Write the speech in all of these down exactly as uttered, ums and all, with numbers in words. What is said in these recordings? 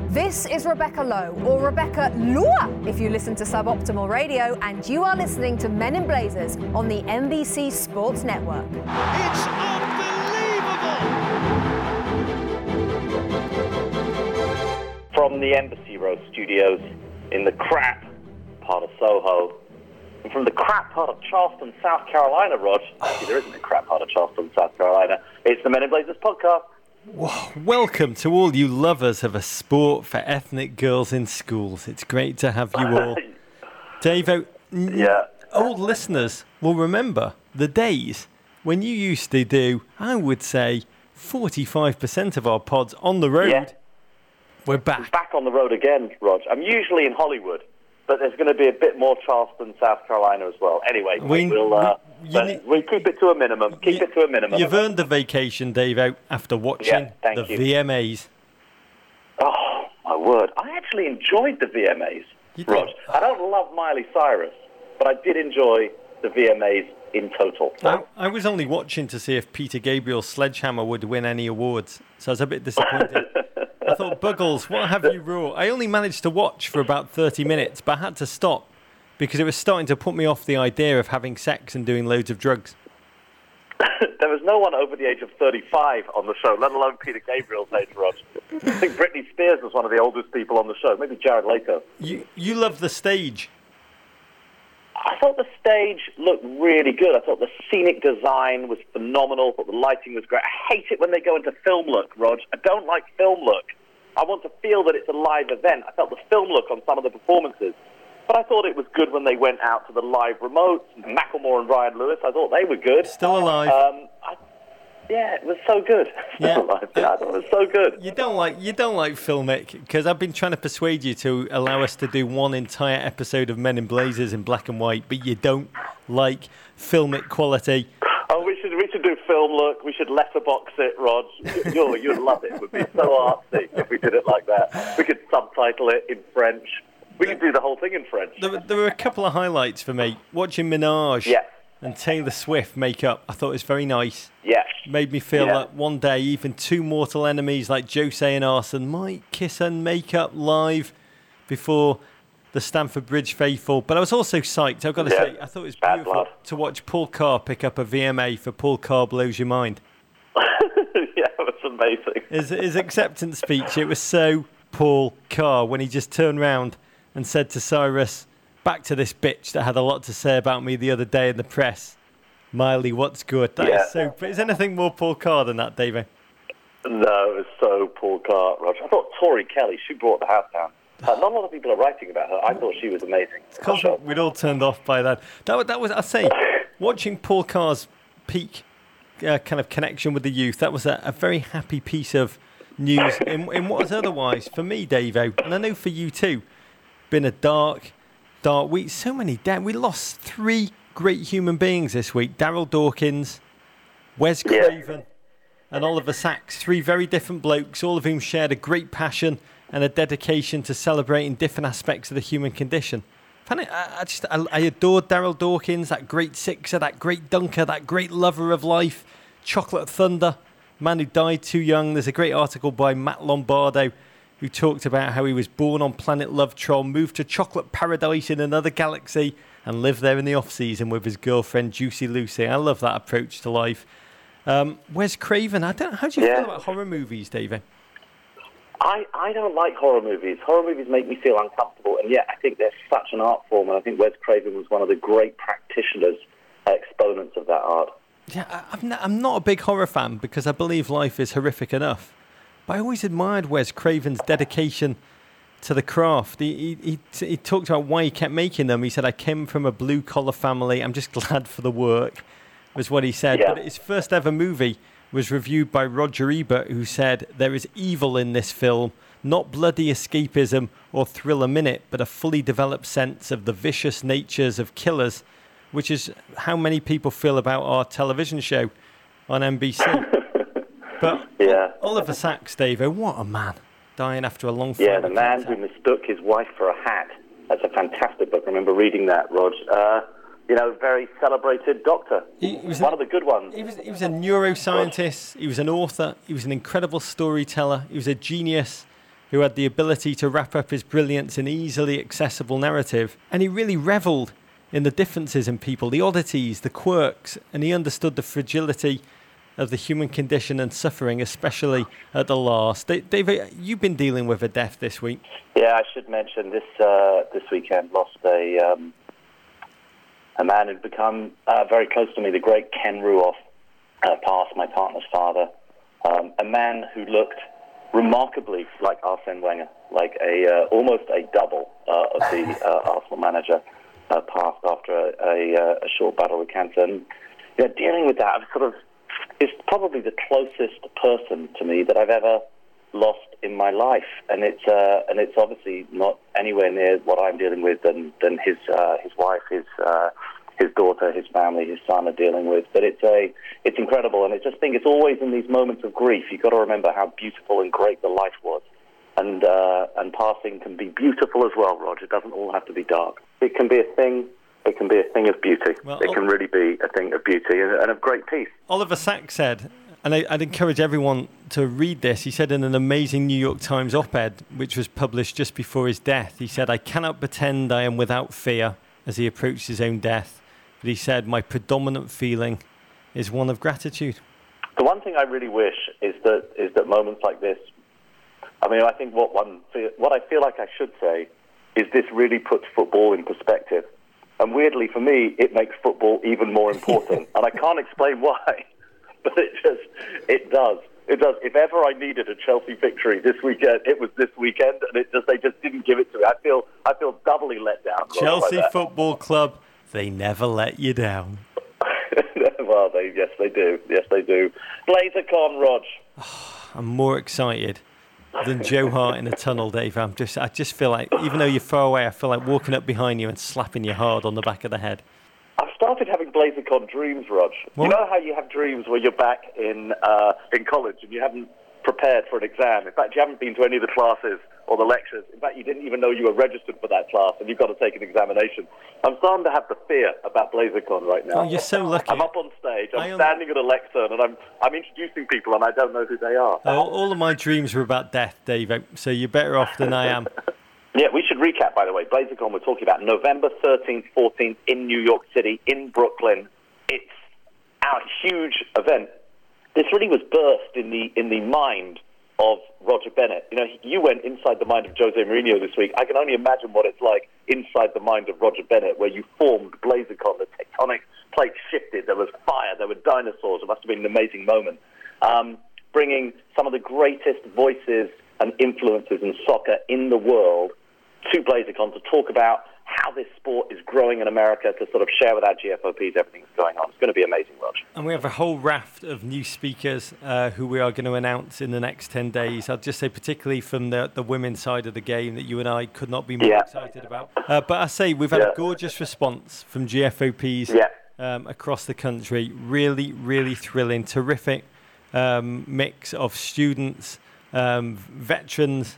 This is Rebecca Lowe, or Rebecca Lua, if you listen to Suboptimal Radio, and you are listening to Men in Blazers on the N B C Sports Network. It's unbelievable! From the Embassy Row studios in the crap part of Soho, and from the crap part of Charleston, South Carolina, Rog. Actually, there isn't a crap part of Charleston, South Carolina. It's the Men in Blazers podcast. Whoa. Welcome to all you lovers of a sport for ethnic girls in schools. It's great to have you all. Davo, yeah. Old listeners will remember the days when you used to do, I would say, forty-five percent of our pods on the road. Yeah. We're back. Back on the road again, Rog. I'm usually in Hollywood, but there's going to be a bit more Charleston, South Carolina as well. Anyway, we, we'll uh, we, need, we keep it to a minimum. Keep you, it to a minimum. You've earned the vacation, Davo, after watching yeah, thank the you. V M As. Oh, my word. I actually enjoyed the V M As, Rog. I don't love Miley Cyrus, but I did enjoy the V M As in total. I, I was only watching to see if Peter Gabriel's Sledgehammer would win any awards, so I was a bit disappointed. I thought, Buggles, what have you wrought? I only managed to watch for about thirty minutes, but I had to stop because it was starting to put me off the idea of having sex and doing loads of drugs. There was no one over the age of thirty-five on the show, let alone Peter Gabriel's age, Rog. I think Britney Spears was one of the oldest people on the show, maybe Jared Leto. You, you love the stage. I thought the stage looked really good. I thought the scenic design was phenomenal. I thought the lighting was great. I hate it when they go into film look, Rog. I don't like film look. I want to feel that it's a live event. I felt the film look on some of the performances. But I thought it was good when they went out to the live remotes. Macklemore and Ryan Lewis, I thought they were good. Still alive. Um, I, yeah, it was so good. Yeah. Still alive. Yeah, I thought it was so good. You don't like you don't like filmic because I've been trying to persuade you to allow us to do one entire episode of Men in Blazers in black and white, but you don't like filmic quality. Oh, we should we should do film look. We should letterbox it, Rog. You, you'd love it. It would be so artsy if we did it like that. We could subtitle it in French. We could do the whole thing in French. There, there were a couple of highlights for me. Watching Minaj yeah. and Taylor Swift make up, I thought it was very nice. Yeah. Made me feel yeah. that one day even two mortal enemies like Jose and Arson might kiss and make up live before the Stamford Bridge faithful. But I was also psyched, I've got to yeah. say, I thought it was Bad beautiful blood. to watch Paul Carr pick up a V M A for Paul Carr Blows Your Mind. Yeah, it was amazing. His, his acceptance speech, it was so Paul Carr when he just turned round and said to Cyrus, back to this bitch that had a lot to say about me the other day in the press. Miley, what's good? That yeah. is so. Is anything more Paul Carr than that, David? No, it was so Paul Carr, Roger. I thought Tori Kelly, she brought the house down. Uh, not a lot of people are writing about her. I thought she was amazing. It's because we'd all turned off by that. That, that was, I say, watching Paul Carr's peak uh, kind of connection with the youth, that was a, a very happy piece of news in, in what was otherwise, for me, Davo, and I know for you too, been a dark, dark week. So many dead. We lost three great human beings this week. Daryl Dawkins, Wes Craven, yeah. and Oliver Sacks. Three very different blokes, all of whom shared a great passion and a dedication to celebrating different aspects of the human condition. I, I just, I, I adored Daryl Dawkins, that great sixer, that great dunker, that great lover of life. Chocolate Thunder, man who died too young. There's a great article by Matt Lombardo who talked about how he was born on planet Lovetron, moved to Chocolate Paradise in another galaxy, and lived there in the off-season with his girlfriend, Juicy Lucy. I love that approach to life. Um, Wes Craven, I don't. How do you yeah. feel about horror movies, David? I, I don't like horror movies. Horror movies make me feel uncomfortable, and yet I think they're such an art form, and I think Wes Craven was one of the great practitioners, uh, exponents of that art. Yeah, I, I'm, not, I'm not a big horror fan because I believe life is horrific enough. But I always admired Wes Craven's dedication to the craft. He, he, he, he talked about why he kept making them. He said, I came from a blue-collar family. I'm just glad for the work, was what he said. Yeah. But his first ever movie was reviewed by Roger Ebert, who said, there is evil in this film, not bloody escapism or thrill a minute, but a fully developed sense of the vicious natures of killers, which is how many people feel about our television show on N B C. But yeah. Oliver Sacks, Dave, what a man, dying after a long fight. Yeah, the man who mistook his wife for a hat. That's a fantastic book. I remember reading that, Rog. Uh, you know, very celebrated doctor. He, he was one a, of the good ones. He was, he was a neuroscientist. Rog. He was an author. He was an incredible storyteller. He was a genius. who had the ability to wrap up his brilliance in easily accessible narrative, and he really revelled in the differences in people, the oddities, the quirks, and he understood the fragility of the human condition and suffering, especially at the last. David, you've been dealing with a death this week. Yeah, I should mention this uh, this weekend lost a um, a man who'd become uh, very close to me, the great Ken Ruoff, uh, passed, my partner's father. Um, a man who looked remarkably like Arsene Wenger, like a uh, almost a double uh, of the uh, Arsenal manager, uh, passed after a, a, a short battle with cancer. And you know, dealing with that, I'm sort of is probably the closest person to me that I've ever lost in my life, and it's uh, and it's obviously not anywhere near what I'm dealing with than than his uh, his wife, his uh, his daughter, his family, his son are dealing with. But it's a it's incredible, and I just think it's always in these moments of grief you've got to remember how beautiful and great the life was, and uh, and passing can be beautiful as well, Roger. It doesn't all have to be dark. It can be a thing. It can be a thing of beauty. Well, it can really be a thing of beauty and, and of great peace. Oliver Sacks said, and I, I'd encourage everyone to read this, he said in an amazing New York Times op-ed, which was published just before his death, he said, "I cannot pretend I am without fear," as he approached his own death. But he said, "My predominant feeling is one of gratitude." The one thing I really wish is that is that moments like this, I mean, I think what one what I feel like I should say is this really puts football in perspective. And weirdly, for me, it makes football even more important. And I can't explain why, but it just, it does. It does. If ever I needed a Chelsea victory this weekend, it was this weekend, and it just they just didn't give it to me. I feel I feel doubly let down. Chelsea like Football Club, they never let you down. Well, they yes, they do. Yes, they do. BlazerCon, Rog. Oh, I'm more excited than Joe Hart in a tunnel, Dave. I'm just, I just feel like, even though you're far away, I feel like walking up behind you and slapping you hard on the back of the head. I've started having BlazerCon dreams, Rog. What? You know how you have dreams where you're back in uh, in college and you haven't prepared for an exam. In fact, you haven't been to any of the classes or the lectures. In fact, you didn't even know you were registered for that class and you've got to take an examination. I'm starting to have the fear about BlazerCon right now. Oh, you're so lucky. I'm up on stage, I'm un- standing at a lectern, and I'm I'm introducing people, and I don't know who they are. Uh, all of my dreams were about death, Dave, so you're better off than I am. Yeah, we should recap, by the way. BlazerCon, we're talking about November thirteenth, fourteenth in New York City, in Brooklyn. It's our huge event. This really was birthed in the in the mind of Roger Bennett. You know, you went inside the mind of Jose Mourinho this week. I can only imagine what it's like inside the mind of Roger Bennett, where you formed BlazerCon. The tectonic plates shifted. There was fire. There were dinosaurs. It must have been an amazing moment. Um, bringing some of the greatest voices and influences in soccer in the world to BlazerCon to talk about how this sport is growing in America, to sort of share with our G F O Ps everything that's going on. It's going to be amazing, Roger. And we have a whole raft of new speakers uh, who we are going to announce in the next ten days. I'll just say particularly from the, the women's side of the game that you and I could not be more yeah. excited about. Uh, but I say we've had yeah. a gorgeous response from G F O Ps yeah. um, across the country. Really, really thrilling, terrific um, mix of students, um, veterans,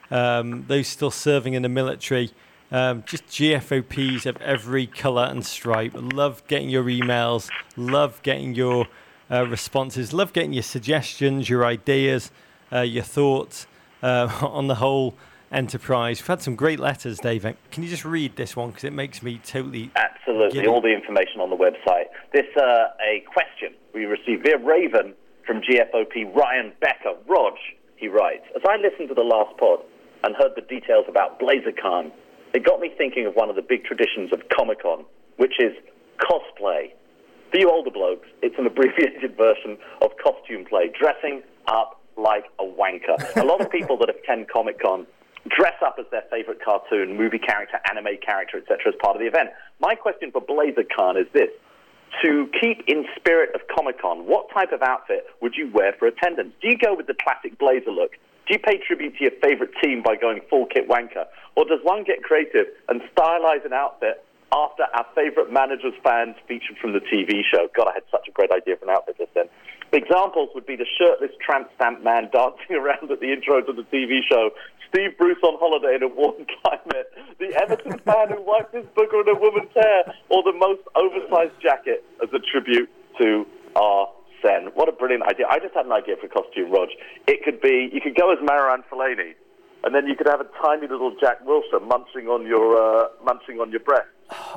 um, those still serving in the military. Um, just G F O Ps of every colour and stripe. Love getting your emails. Love getting your uh, responses. Love getting your suggestions, your ideas, uh, your thoughts uh, on the whole enterprise. We've had some great letters, David. Can you just read this one? Because it makes me totally... Absolutely. giddy. All the information on the website. This uh, a question we received via Raven from G F O P Ryan Becker. Rog, he writes, as I listened to the last pod and heard the details about BlazerCon, it got me thinking of one of the big traditions of Comic-Con, which is cosplay. For you older blokes, it's an abbreviated version of costume play, dressing up like a wanker. A lot of people that attend Comic-Con dress up as their favorite cartoon, movie character, anime character, et cetera as part of the event. My question for BlazerCon is this. To keep in spirit of Comic-Con, what type of outfit would you wear for attendance? Do you go with the classic blazer look? Do you pay tribute to your favorite team by going full kit wanker? Or does one get creative and stylize an outfit after our favorite manager's fans featured from the T V show? God, I had such a great idea for an outfit just then. Examples would be the shirtless tramp stamp man dancing around at the intro to the T V show, Steve Bruce on holiday in a warm climate, the Everton fan who wiped his booger in a woman's hair, or the most oversized jacket as a tribute to our What a brilliant idea. I just had an idea for a costume, Rog. It could be, you could go as Marouane Fellaini and then you could have a tiny little Jack Wilson munching on your uh, munching on your breast.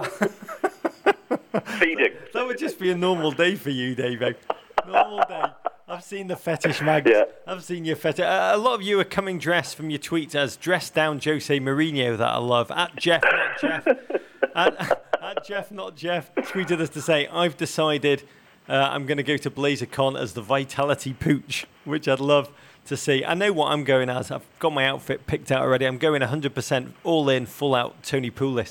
Feeding. That would just be a normal day for you, David. Normal day. I've seen the fetish mags. Yeah. I've seen your fetish. Uh, a lot of you are coming dressed from your tweets as dressed down Jose Mourinho that I love. At Jeff, not Jeff. at, at Jeff, not Jeff, tweeted us to say, I've decided uh, I'm going to go to BlazerCon as the Vitality Pooch, which I'd love to see. I know what I'm going as. I've got my outfit picked out already. I'm going one hundred percent all in, full out Tony Pulis.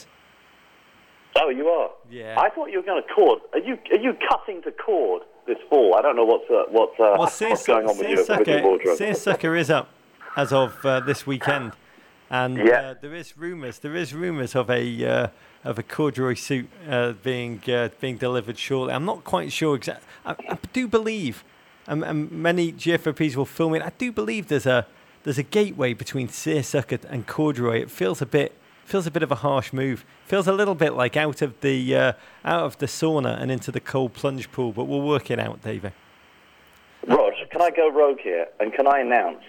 Oh, you are? Yeah. I thought you were going to cord. Are you are you cutting to cord this fall? I don't know what's uh, what's, uh, well, what's going on with, you, with your wardrobe. Seersucker is up as of uh, this weekend, and yeah. uh, there is rumours. There is rumours of a uh, of a corduroy suit uh, being uh, being delivered shortly. I'm not quite sure exactly. I, I do believe, um, and many G F O Ps will film it. I do believe there's a there's a gateway between seersucker and corduroy. It feels a bit. Feels a bit of a harsh move. Feels a little bit like out of the uh, out of the sauna and into the cold plunge pool, but we'll work it out, David. Rog, can I go rogue here, and can I announce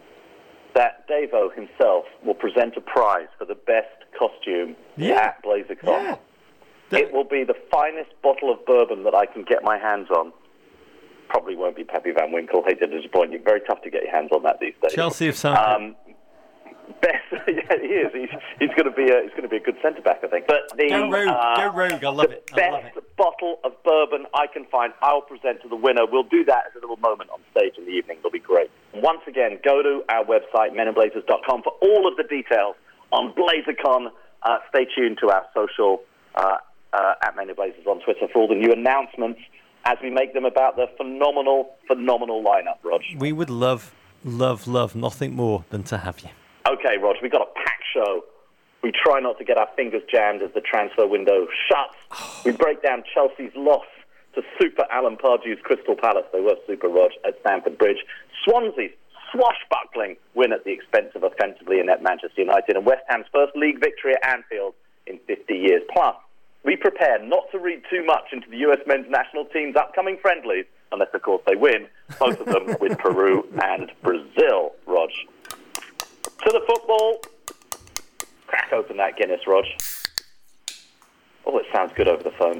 that Davo himself will present a prize for the best costume yeah. at BlazerCon? Yeah. The- It will be the finest bottle of bourbon that I can get my hands on. Probably won't be Pepe Van Winkle. Hate to disappoint you. Very tough to get your hands on that these days. Chelsea of South. Um, Best, yeah, he is. He's, he's going to be a he's going to be a good centre back, I think. But the go rogue, uh, go rogue. I love the it. I best love it. bottle of bourbon I can find, I'll present to the winner. We'll do that as a little moment on stage in the evening. It'll be great. Once again, go to our website men in blazers dot com for all of the details on BlazerCon. Uh, stay tuned to our social uh, uh, at Men in Blazers on Twitter for all the new announcements as we make them about the phenomenal, phenomenal lineup. Rog, we would love, love, love nothing more than to have you. Okay, Rog, we've got a packed show. We try not to get our fingers jammed as the transfer window shuts. Oh. We break down Chelsea's loss to Super Alan Pardew's Crystal Palace. They were Super, Rog, at Stamford Bridge. Swansea's swashbuckling win at the expense of offensively inept Manchester United. And West Ham's first league victory at Anfield in fifty years. Plus, we prepare not to read too much into the U S men's national team's upcoming friendlies, unless, of course, they win, both of them with Peru and Brazil, Rog. To the football. Crack open that Guinness, Rog. Oh, it sounds good over the phone.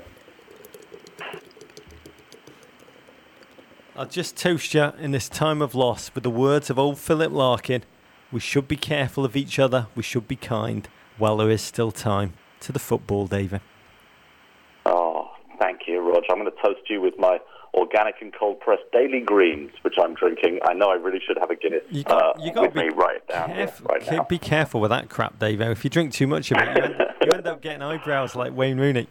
I'll just toast you in this time of loss with the words of old Philip Larkin. We should be careful of each other. We should be kind while there is still time. To the football, David. Oh, thank you, Rog. I'm going to toast you with my organic and cold-pressed daily greens, which I'm drinking. I know I really should have a Guinness you got, you uh, with me right down caref- here, right now. Be careful with that crap, Dave. If you drink too much of it, you end, you end up getting eyebrows like Wayne Rooney.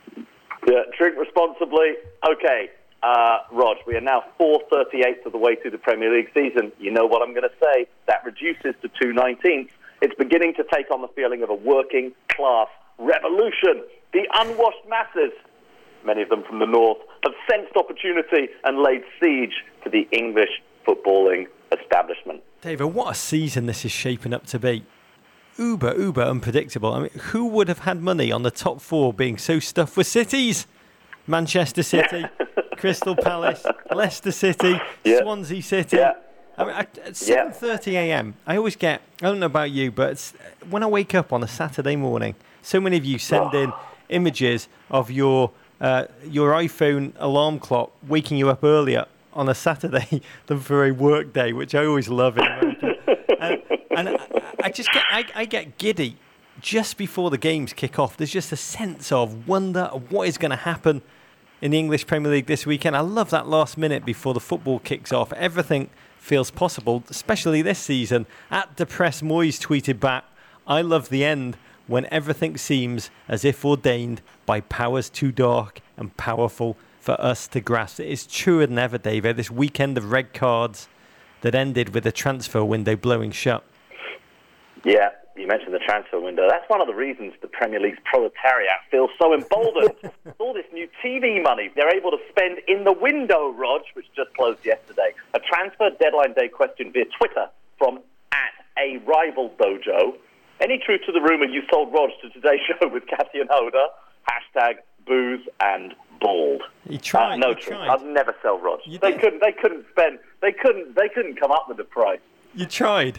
Yeah, drink responsibly. Okay, uh, Rog, we are now four thirty-eighths of the way through the Premier League season. You know what I'm going to say. That reduces to two nineteenths. It's beginning to take on the feeling of a working-class revolution. The unwashed masses, many of them from the north, have sensed opportunity and laid siege to the English footballing establishment. David, what a season this is shaping up to be. Uber, uber unpredictable. I mean, who would have had money on the top four being so stuffed with cities? Manchester City, Crystal Palace, Leicester City, yeah. Swansea City. Yeah. I mean, at seven thirty a.m., I always get, I don't know about you, but it's, when I wake up on a Saturday morning, so many of you send in images of your uh, your iPhone alarm clock waking you up earlier on a Saturday than for a work day, which I always love in America. and and I, I just get I, I get giddy just before the games kick off. There's just a sense of wonder of what is going to happen in the English Premier League this weekend. I love that last minute before the football kicks off. Everything feels possible, especially this season. At Depressed Moyes tweeted back, I love the end when everything seems as if ordained by powers too dark and powerful for us to grasp. It is truer than ever, David, this weekend of red cards that ended with the transfer window blowing shut. Yeah, you mentioned the transfer window. That's one of the reasons the Premier League's proletariat feels so emboldened. All this new T V money they're able to spend in the window, Rog, which just closed yesterday. A transfer deadline day question via Twitter from at a rival dojo. Any truth to the rumour you sold Rog to Today's Show with Kathy and Hoda? Hashtag booze and bald. He tried. Uh, no he truth. tried. I'd never sell Rog. You They did. couldn't. They couldn't spend. They couldn't. They couldn't come up with the price. You tried.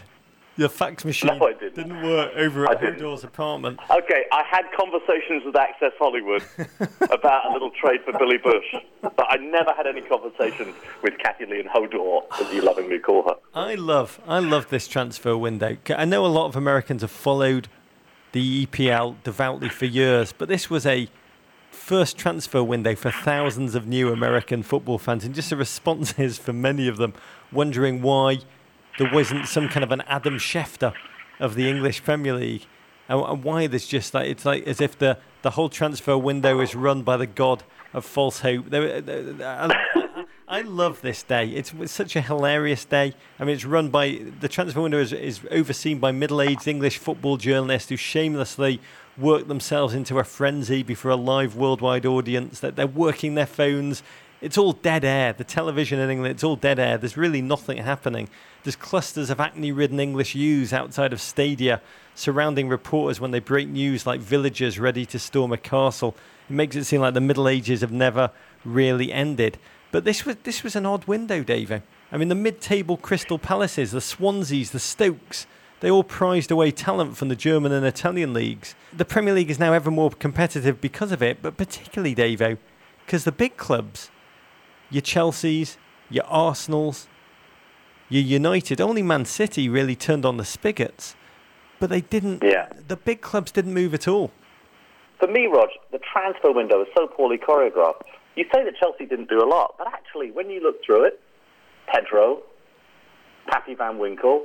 Your fax machine No, I didn't. didn't work over I at didn't. Hodor's apartment. Okay, I had conversations with Access Hollywood about a little trade for Billy Bush, but I never had any conversations with Kathy Lee and Hodor, as you lovingly call her. I love, I love this transfer window. I know a lot of Americans have followed the E P L devoutly for years, but this was a first transfer window for thousands of new American football fans, and just the responses from many of them wondering why there wasn't some kind of an Adam Schefter of the English Premier League, and, and why there's just like it's like as if the, the whole transfer window is run by the god of false hope. There, there, I, I love this day. It's, it's such a hilarious day. I mean, it's run by the transfer window is, is overseen by middle-aged English football journalists who shamelessly work themselves into a frenzy before a live worldwide audience. That they're working their phones. It's all dead air. The television in England, it's all dead air. There's really nothing happening. There's clusters of acne-ridden English youths outside of stadia surrounding reporters when they break news like villagers ready to storm a castle. It makes it seem like the Middle Ages have never really ended. But this was this was an odd window, Davo. I mean, the mid-table Crystal Palaces, the Swanseas, the Stokes, they all prized away talent from the German and Italian leagues. The Premier League is now ever more competitive because of it, but particularly, Davo, because the big clubs, your Chelseas, your Arsenals, your United, only Man City really turned on the spigots, but they didn't. Yeah. The big clubs didn't move at all. For me, Rog, the transfer window is so poorly choreographed. You say that Chelsea didn't do a lot, but actually, when you look through it, Pedro, Pappy Van Winkle,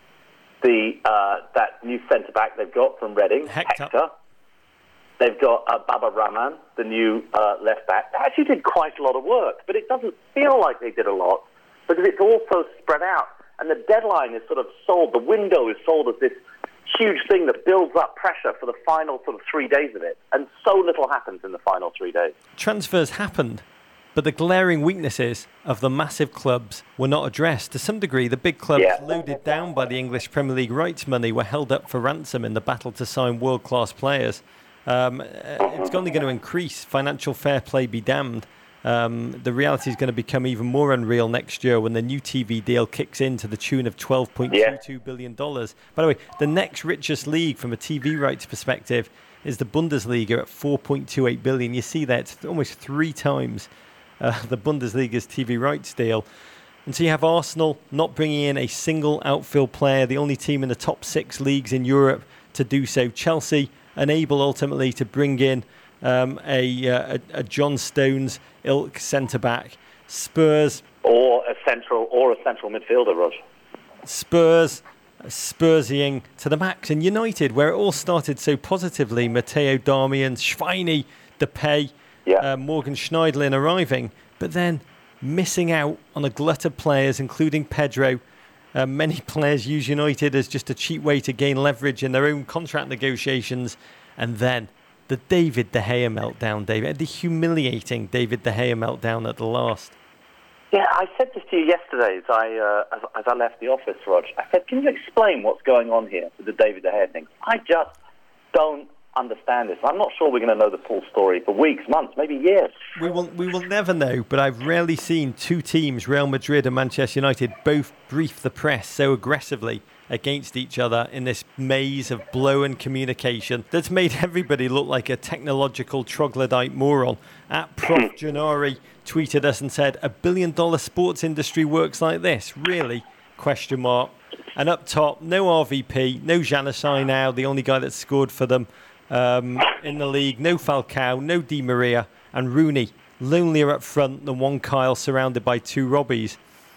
the uh, that new centre-back they've got from Reading, Hector. Hector. They've got uh, Baba Rahman, the new uh, left-back. They actually did quite a lot of work, but it doesn't feel like they did a lot because it's also spread out. And the deadline is sort of sold, the window is sold as this huge thing that builds up pressure for the final sort of three days of it. And so little happens in the final three days. Transfers happened, but the glaring weaknesses of the massive clubs were not addressed. To some degree, the big clubs Yeah. loaded down by the English Premier League rights money were held up for ransom in the battle to sign world-class players. Um, it's only going to increase. Financial fair play be damned. Um, the reality is going to become even more unreal next year when the new T V deal kicks in to the tune of twelve point two two billion dollars. By the way, the next richest league from a T V rights perspective is the Bundesliga at four point two eight billion dollars. You see that it's almost three times uh, the Bundesliga's T V rights deal. And so you have Arsenal not bringing in a single outfield player, the only team in the top six leagues in Europe to do so. Chelsea unable ultimately to bring in um, a, uh, a, a John Stones ilk centre-back. Spurs... Or a central or a central midfielder, Rog. Spurs Spursying to the max. And United, where it all started so positively, Matteo Darmian, Schweini, Depay, Yeah. uh, Morgan Schneiderlin arriving, but then missing out on a glut of players, including Pedro. Uh, many players use United as just a cheap way to gain leverage in their own contract negotiations. And then the David De Gea meltdown, David, the humiliating David De Gea meltdown at the last. Yeah, I said this to you yesterday as I, uh, as, as I left the office, Rog. I said, can you explain what's going on here with the David De Gea thing? I just don't understand this. I'm not sure we're going to know the full story for weeks, months, maybe years. We will we will never know, but I've rarely seen two teams, Real Madrid and Manchester United, both brief the press so aggressively against each other in this maze of blown communication that's made everybody look like a technological troglodyte moron. At Prof Gennari tweeted us and said, a billion dollar sports industry works like this? Really? Question mark. And up top, no R V P, no Januzaj now, the only guy that scored for them um, in the league, no Falcao, no Di Maria, and Rooney, lonelier up front than one Kyle surrounded by two Robbies.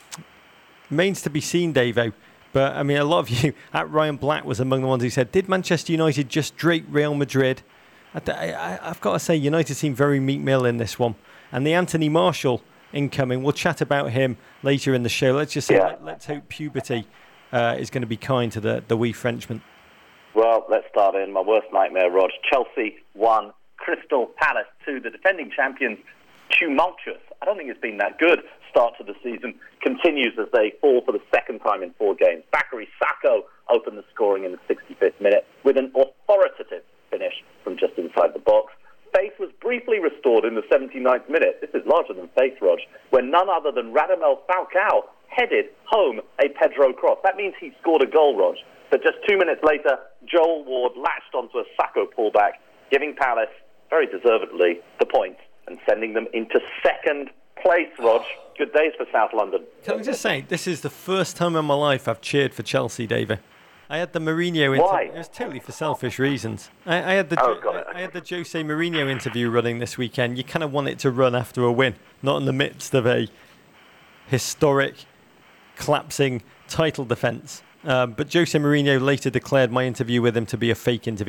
Remains to be seen, Davo. But, I mean, a lot of you, at Ryan Black was among the ones who said, did Manchester United just drape Real Madrid? I, I, I've got to say, United seemed very meek mill in this one. And the Anthony Martial incoming, we'll chat about him later in the show. Let's just say, Yeah. let, let's hope puberty uh, is going to be kind to the, the wee Frenchman. Well, let's start in. My worst nightmare, Rog. Chelsea one, Crystal Palace two. The defending champions, tumultuous. I don't think it's been that good. Start to the season continues as they fall for the second time in four games. Bakary Sakho opened the scoring in the sixty-fifth minute with an authoritative finish from just inside the box. Faith was briefly restored in the seventy-ninth minute. This is larger than faith, Rog, when none other than Radamel Falcao headed home a Pedro cross. That means he scored a goal, Rog. But just two minutes later, Joel Ward latched onto a Sacco pullback, giving Palace, very deservedly, the point and sending them into second place, Rog. Good days for South London. Can I just say, this is the first time in my life I've cheered for Chelsea, David. I had the Mourinho interview. Why? It was totally for selfish reasons. I, I had the Oh, jo- got it. I, I had the Jose Mourinho interview running this weekend. You kind of want it to run after a win, not in the midst of a historic, collapsing title defence. Um, but Jose Mourinho later declared my interview with him to be a fake interview.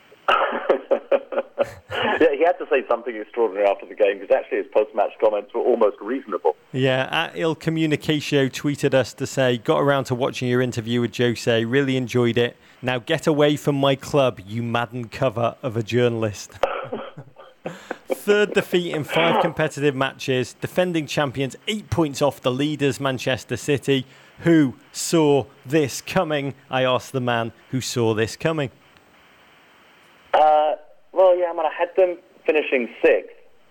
Yeah, he had to say something extraordinary after the game because actually his post-match comments were almost reasonable. Yeah, at Il Comunicatio tweeted us to say, got around to watching your interview with Jose, really enjoyed it. Now get away from my club, you maddened cover of a journalist. Third defeat in five competitive matches, defending champions, eight points off the leaders, Manchester City. Who saw this coming? I asked the man who saw this coming. Uh, well, yeah, I mean, I had them finishing sixth.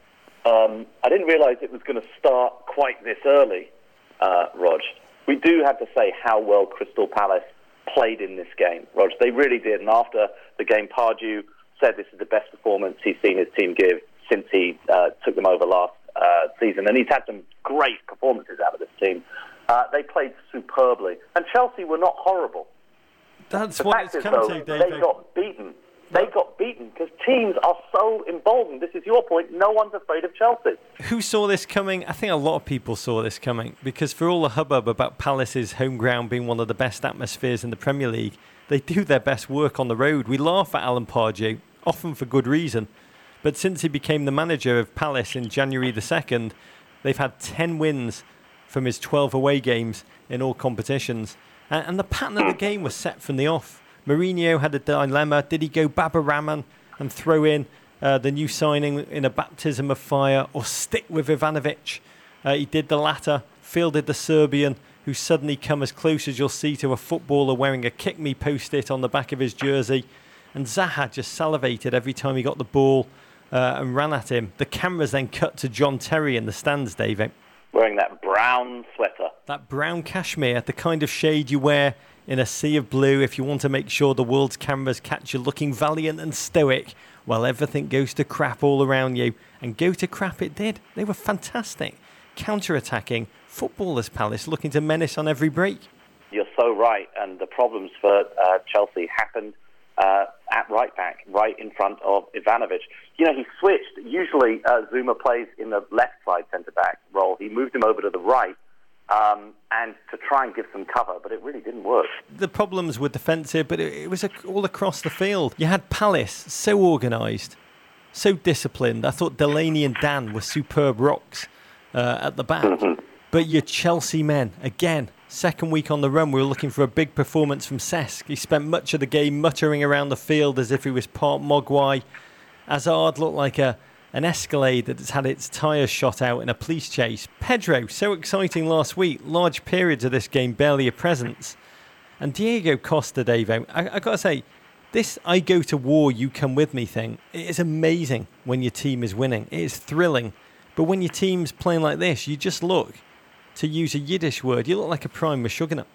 Um, I didn't realise it was going to start quite this early, uh, Rog. We do have to say how well Crystal Palace played in this game, Rog. They really did. And after the game, Pardew said this is the best performance he's seen his team give since he uh, took them over last uh, season. And he's had some great performances out of this team. Uh, they played superbly. And Chelsea were not horrible. That's The what fact it's is, come though, to, they David. got beaten. They got beaten because teams are so emboldened. This is your point. No one's afraid of Chelsea. Who saw this coming? I think a lot of people saw this coming because for all the hubbub about Palace's home ground being one of the best atmospheres in the Premier League, they do their best work on the road. We laugh at Alan Pardew, often for good reason. But since he became the manager of Palace in January the second, they've had ten wins from his twelve away games in all competitions. And, and the pattern of the game was set from the off. Mourinho had a dilemma. Did he go Baba Rahman and throw in uh, the new signing in a baptism of fire or stick with Ivanovic? Uh, he did the latter, fielded the Serbian, who's suddenly come as close as you'll see to a footballer wearing a kick me post-it on the back of his jersey. And Zaha just salivated every time he got the ball uh, and ran at him. The cameras then cut to John Terry in the stands, David. Wearing that brown sweater. That brown cashmere, the kind of shade you wear in a sea of blue if you want to make sure the world's cameras catch you looking valiant and stoic while everything goes to crap all around you. And go to crap it did. They were fantastic. Counter-attacking, footballers Palace looking to menace on every break. You're so right. And the problems for uh, Chelsea happened uh, at right back, right in front of Ivanovic. You know, he switched. Usually uh, Zuma plays in the left side centre-back role. He moved him over to the right. Um, and to try and give some cover, but it really didn't work. The problems were defensive, but it, it was a, all across the field. You had Palace so organised, so disciplined. I thought Delaney and Dan were superb rocks uh, at the back. Mm-hmm. But your Chelsea men, again, second week on the run, we were looking for a big performance from Cesc. He spent much of the game muttering around the field as if he was part Mogwai. Hazard looked like a an Escalade that's had its tyres shot out in a police chase. Pedro, so exciting last week. Large periods of this game, barely a presence. And Diego Costa, Davo, I, I got to say, this I go to war, you come with me thing, it is amazing when your team is winning. It is thrilling. But when your team's playing like this, you just look, to use a Yiddish word, you look like a prime Meshuggah.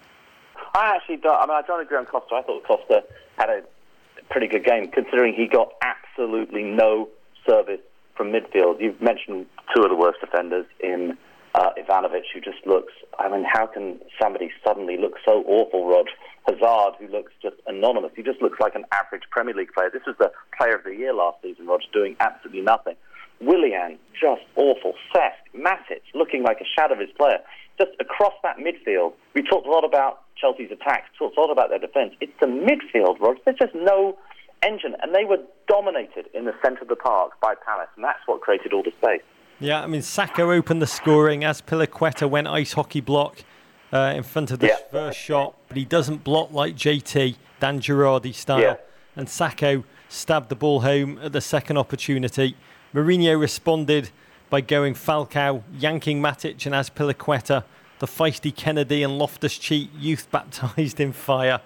I actually don't. I mean, I don't agree on Costa. I thought Costa had a pretty good game, considering he got absolutely no service from midfield. You've mentioned two of the worst defenders in uh, Ivanovic, who just looks, I mean, how can somebody suddenly look so awful, Rog? Hazard, who looks just anonymous. He just looks like an average Premier League player. This was the player of the year last season, Rog, doing absolutely nothing. Willian, just awful. Cesc, Matic, looking like a shadow of his player. Just across that midfield, we talked a lot about Chelsea's attacks, talked a lot about their defence. It's the midfield, Rog. There's just no engine, and they were dominated in the centre of the park by Palace, and that's what created all the space. Yeah, I mean, Sacco opened the scoring as Piliqueta went ice hockey block uh, in front of the yeah. first shot, but he doesn't block like J T, Dan Girardi style, yeah. and Sacco stabbed the ball home at the second opportunity. Mourinho responded by going Falcao, yanking Matic and Azpilicueta, the feisty Kennedy and Loftus-Cheek youth baptised in fire.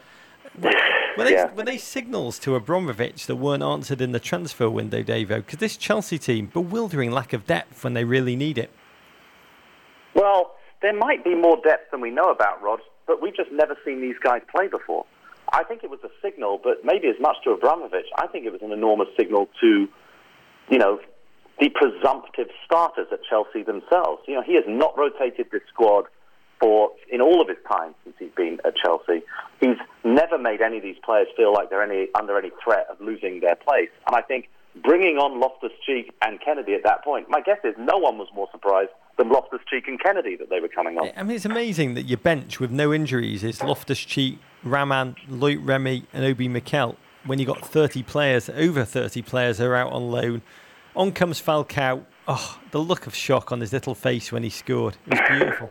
Were they, yeah. were they signals to Abramovich that weren't answered in the transfer window, Davo? Because this Chelsea team, bewildering lack of depth when they really need it. Well, there might be more depth than we know about, Rod, but we've just never seen these guys play before. I think it was a signal, but maybe as much to Abramovich, I think it was an enormous signal to, you know, the presumptive starters at Chelsea themselves. You know, he has not rotated this squad for in all of his time since he's been at Chelsea. He's never made any of these players feel like they're any under any threat of losing their place. And I think bringing on Loftus-Cheek and Kennedy at that point, my guess is no one was more surprised than Loftus-Cheek and Kennedy that they were coming on. I mean, it's amazing that your bench with no injuries is Loftus-Cheek, Raman, Loic Remy and Obi Mikel when you got thirty players, over thirty players are out on loan. On comes Falcao. Oh, the look of shock on his little face when he scored. It was beautiful.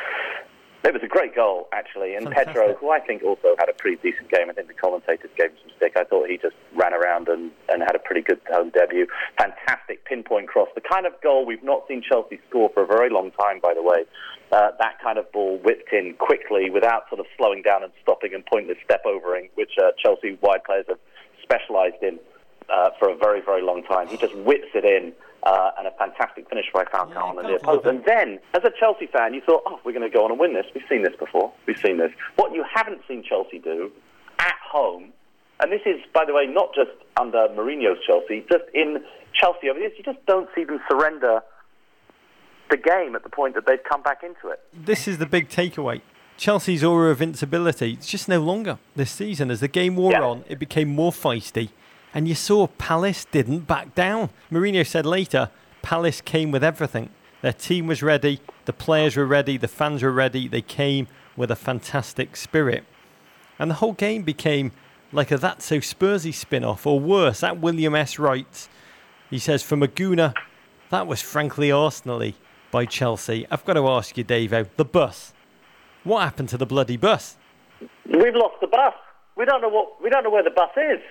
It was a great goal, actually. And Fantastic. Pedro, who I think also had a pretty decent game. I think the commentators gave him some stick. I thought he just ran around and, and had a pretty good home debut. Fantastic pinpoint cross. The kind of goal we've not seen Chelsea score for a very long time, by the way. Uh, that kind of ball whipped in quickly without sort of slowing down and stopping and pointless step-overing, which uh, Chelsea wide players have specialised in uh, for a very, very long time. He just whips it in. Uh, and a fantastic finish by Falcao Yeah, on the near can't post. And then, as a Chelsea fan, you thought, oh, we're going to go on and win this. We've seen this before. We've seen this. What you haven't seen Chelsea do at home, and this is, by the way, not just under Mourinho's Chelsea, just in Chelsea over the years, you just don't see them surrender the game at the point that they've come back into it. This is the big takeaway. Chelsea's aura of invincibility, it's just no longer this season. As the game wore Yeah. on, it became more feisty. And you saw Palace didn't back down. Mourinho said later, Palace came with everything. Their team was ready, the players were ready, the fans were ready. They came with a fantastic spirit. And the whole game became like a That's So Spursy spin-off, or worse. At William S. writes, he says, from a Gooner, that was frankly Arsenal-y by Chelsea. I've got to ask you, Davo, the bus. What happened to the bloody bus? We've lost the bus. We don't know what. We don't know where the bus is.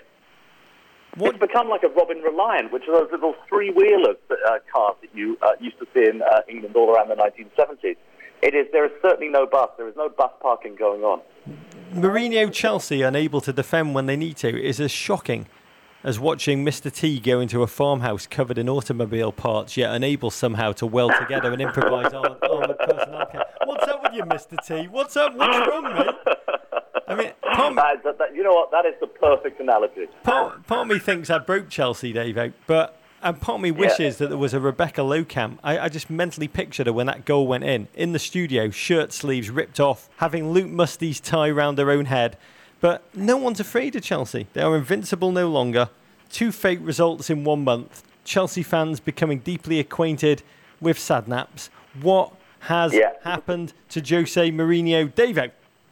What? It's become like a Robin Reliant, which are those little three-wheeler uh, cars that you uh, used to see in uh, England all around the nineteen seventies. It is. There is certainly no bus. There is no bus parking going on. Mourinho Chelsea unable to defend when they need to is as shocking as watching Mister T go into a farmhouse covered in automobile parts, yet unable somehow to weld together an improvised armored, armored personnel camp. What's up with you, Mister T? What's up? What's wrong, mate? I mean, part, That, that, that, you know what? That is the perfect analogy. part, part of me thinks I broke Chelsea, Dave, but and part of me wishes that there was a Rebecca Lowcamp. I, I just mentally pictured her when that goal went in, in the studio, shirt sleeves ripped off, having Luke Musty's tie round her own head. But no one's afraid of Chelsea. They are invincible no longer. Two fake results in one month. Chelsea fans becoming deeply acquainted with Sadnaps. What has Yeah. happened to Jose Mourinho? Dave?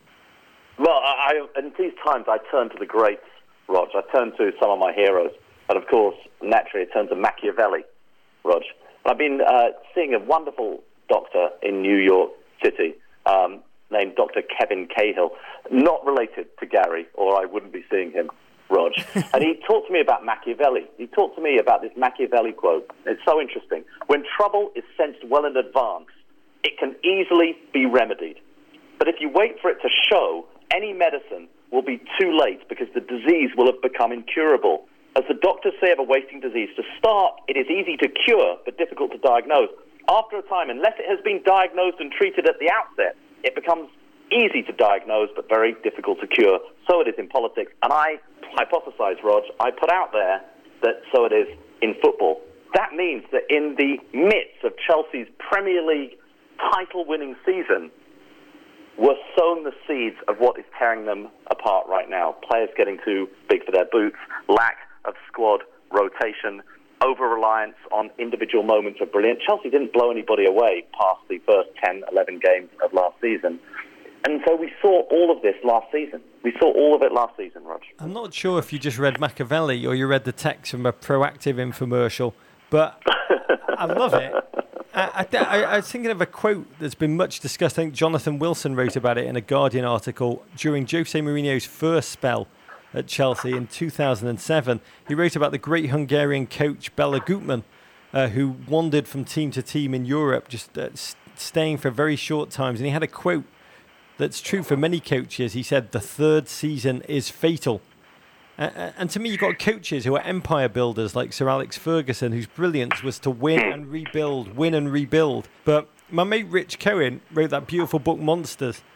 Well, I, I, in these times, I turn to the greats, Rog. I turn to some of my heroes. And, of course, naturally, I turn to Machiavelli, Rog. And I've been uh, seeing a wonderful doctor in New York City um, named Doctor Kevin Cahill, not related to Gary, or I wouldn't be seeing him, Rog. And he talked to me about Machiavelli. He talked to me about this Machiavelli quote. It's so interesting. When trouble is sensed well in advance, it can easily be remedied. But if you wait for it to show, any medicine will be too late because the disease will have become incurable. As the doctors say of a wasting disease, to start, it is easy to cure, but difficult to diagnose. After a time, unless it has been diagnosed and treated at the outset, it becomes easy to diagnose, but very difficult to cure. So it is in politics. And I hypothesize, Rog, I put out there that so it is in football. That means that in the midst of Chelsea's Premier League title-winning season, were sown the seeds of what is tearing them apart right now. Players getting too big for their boots, lack of squad rotation, over-reliance on individual moments of brilliance. Chelsea didn't blow anybody away past the first ten, eleven games of last season. And so we saw all of this last season. We saw all of it last season, Rog. I'm not sure if you just read Machiavelli or you read the text from a Proactive infomercial, but I love it. I, I, I was thinking of a quote that's been much discussed. I think Jonathan Wilson wrote about it in a Guardian article during Jose Mourinho's first spell at Chelsea in two thousand seven. He wrote about the great Hungarian coach Bela Gutmann, uh, who wandered from team to team in Europe, just uh, staying for very short times. And he had a quote that's true for many coaches. He said, the third season is fatal. Uh, and to me, you've got coaches who are empire builders like Sir Alex Ferguson, whose brilliance was to win and rebuild, win and rebuild. But my mate Rich Cohen wrote that beautiful book, Monsters,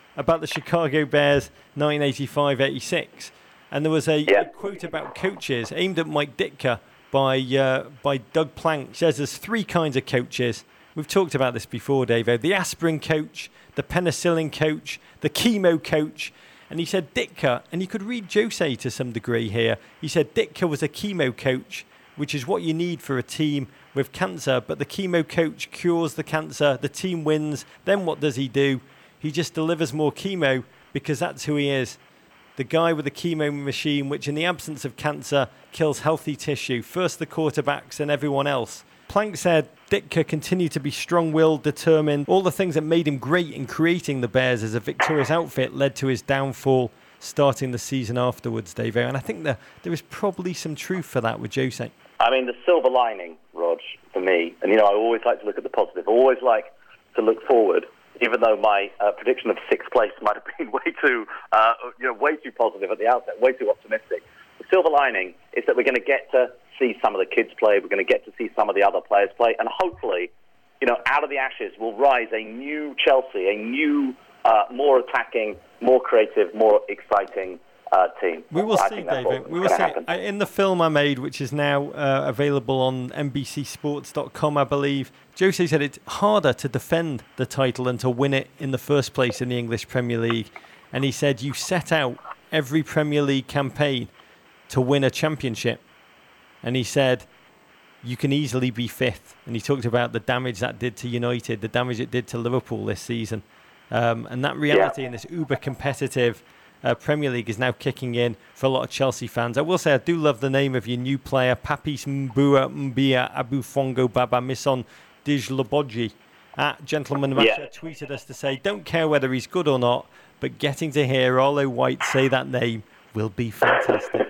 about the Chicago Bears nineteen eighty-five eighty-six. And there was a, yeah. a quote about coaches aimed at Mike Ditka by uh, by Doug Plank. He says there's three kinds of coaches. We've talked about this before, Davo. The aspirin coach, the penicillin coach, the chemo coach. And he said Ditka, and you could read Jose to some degree here. He said Ditka was a chemo coach, which is what you need for a team with cancer. But the chemo coach cures the cancer, the team wins. Then what does he do? He just delivers more chemo because that's who he is. The guy with the chemo machine, which in the absence of cancer kills healthy tissue. First the quarterbacks and everyone else. Plank said Ditka continued to be strong-willed, determined. All the things that made him great in creating the Bears as a victorious outfit led to his downfall starting the season afterwards, Davo. And I think that there is probably some truth for that with Jose. I mean, the silver lining, Rog, for me, and, you know, I always like to look at the positive. I always like to look forward, even though my uh, prediction of sixth place might have been way too, uh, you know, way too positive at the outset, way too optimistic. The silver lining is that we're going to get to see some of the kids play. We're going to get to see some of the other players play. And hopefully, you know, out of the ashes will rise a new Chelsea, a new, uh, more attacking, more creative, more exciting uh, team. We will I see, think that's David. what's We will gonna see. happen. In the film I made, which is now uh, available on N B C sports dot com, I believe, Jose said it's harder to defend the title than to win it in the first place in the English Premier League. And he said you set out every Premier League campaign to win a championship. And he said, you can easily be fifth. And he talked about the damage that did to United, the damage it did to Liverpool this season. Um, and that reality yeah. in this uber competitive uh, Premier League is now kicking in for a lot of Chelsea fans. I will say I do love the name of your new player, Papis Mbua Mbia Abufongo Baba Mison Dijloboji. At Gentleman Masha yeah. tweeted us to say, don't care whether he's good or not, but getting to hear Arlo White say that name will be fantastic.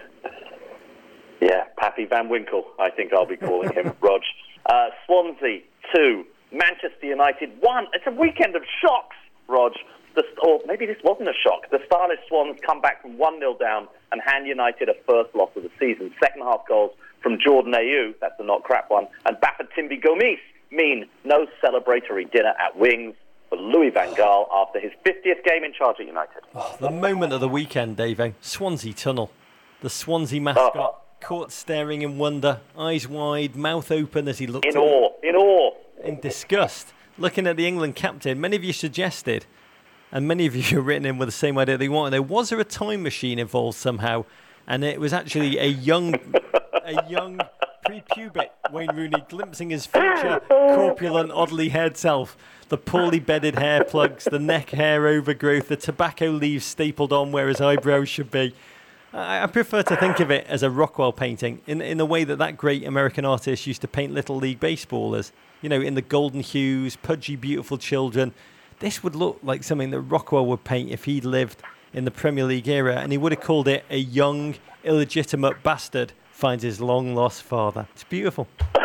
Yeah, Pappy Van Winkle, I think I'll be calling him, Rog. Uh, Swansea, two. Manchester United, one. It's a weekend of shocks, Rog. The, or maybe this wasn't a shock. The stylish Swans come back from one nil down and hand United a first loss of the season. Second half goals from Jordan Ayew, that's the not crap one, and Bafétimbi Gomis mean no celebratory dinner at Wings for Louis van Gaal after his fiftieth game in charge at United. Oh, the moment of the weekend, Davo. Swansea Tunnel. The Swansea mascot. Oh. Caught staring in wonder, eyes wide, mouth open as he looked In awe, in awe. in disgust, looking at the England captain. Many of you suggested, and many of you have written in with the same idea they wanted. There was there a time machine involved somehow, and it was actually a young, a young pre-pubic Wayne Rooney glimpsing his future corpulent, oddly haired self. The poorly bedded hair plugs, the neck hair overgrowth, the tobacco leaves stapled on where his eyebrows should be. I prefer to think of it as a Rockwell painting in in the way that that great American artist used to paint Little League baseballers, you know, in the golden hues, pudgy, beautiful children. This would look like something that Rockwell would paint if he'd lived in the Premier League era, and he would have called it A Young, Illegitimate Bastard Finds His Long-Lost Father. It's beautiful.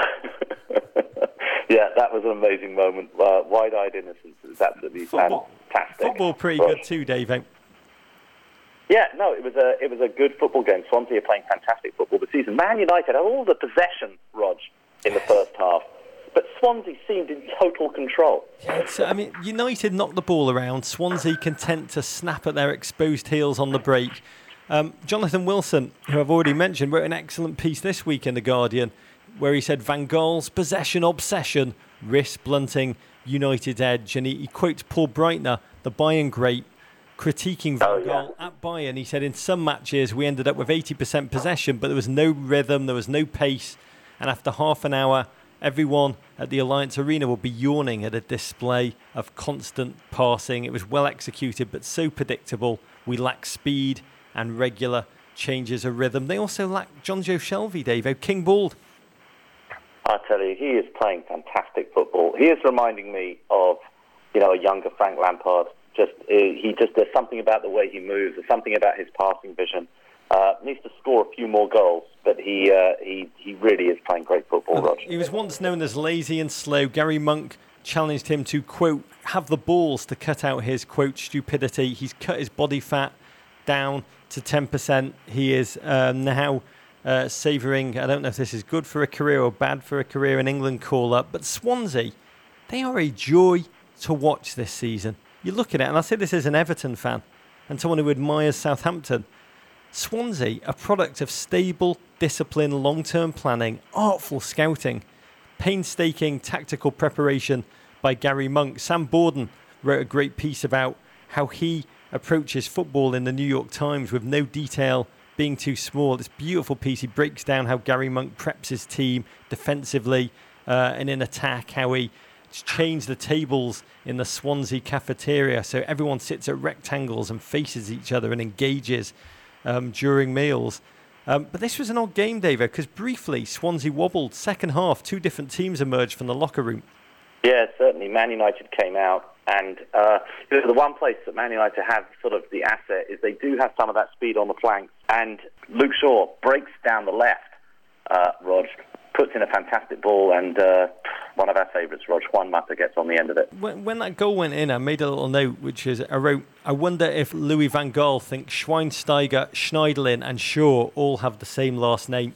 Yeah, that was an amazing moment. Uh, wide-eyed innocence. It was absolutely Football, fantastic. football pretty Rog. good too, Dave. Yeah, no, it was a it was a good football game. Swansea are playing fantastic football this season. Man United had all the possession, Rog, in the first half, but Swansea seemed in total control. It's, I mean, United knocked the ball around. Swansea content to snap at their exposed heels on the break. Um, Jonathan Wilson, who I've already mentioned, wrote an excellent piece this week in The Guardian where he said Van Gaal's possession obsession risks blunting United's edge. And he, he quotes Paul Breitner, the Bayern great, critiquing Van Oh, yeah. Gaal at Bayern. He said in some matches we ended up with eighty percent possession, but there was no rhythm, there was no pace. And after half an hour, everyone at the Alliance Arena would be yawning at a display of constant passing. It was well executed, but so predictable. We lack speed and regular changes of rhythm. They also lack John Joe Shelvey, Davo, King Bald. I tell you, he is playing fantastic football. He is reminding me of, you know, a younger Frank Lampard. Just uh, he just there's something about the way he moves. There's something about his passing vision. Uh, needs to score a few more goals, but he uh, he he really is playing great football, Roger. He was once known as lazy and slow. Gary Monk challenged him to, quote, have the balls to cut out his, quote, stupidity. He's cut his body fat down to ten percent. He is uh, now uh, savouring, I don't know if this is good for a career or bad for a career, in England call-up. But Swansea, they are a joy to watch this season. you look at it, and I say this as an Everton fan and someone who admires Southampton. Swansea, a product of stable, disciplined, long-term planning, artful scouting, painstaking tactical preparation by Gary Monk. Sam Borden wrote a great piece about how he approaches football in the New York Times with no detail being too small. This beautiful piece. He breaks down how Gary Monk preps his team defensively uh, and in attack, how he changed the tables in the Swansea cafeteria so everyone sits at rectangles and faces each other and engages um, during meals. Um, but this was an odd game, David, because briefly Swansea wobbled. Second half, two different teams emerged from the locker room. Yeah, certainly. Man United came out, and uh, you know, the one place that Man United have sort of the asset is they do have some of that speed on the flanks. And Luke Shaw breaks down the left, uh, Rog, puts in a fantastic ball, and uh, one of our favourites, Rog, Juan Mata, gets on the end of it. When, when that goal went in, I made a little note, which is I wrote, I wonder if Louis van Gaal thinks Schweinsteiger, Schneiderlin and Shaw all have the same last name.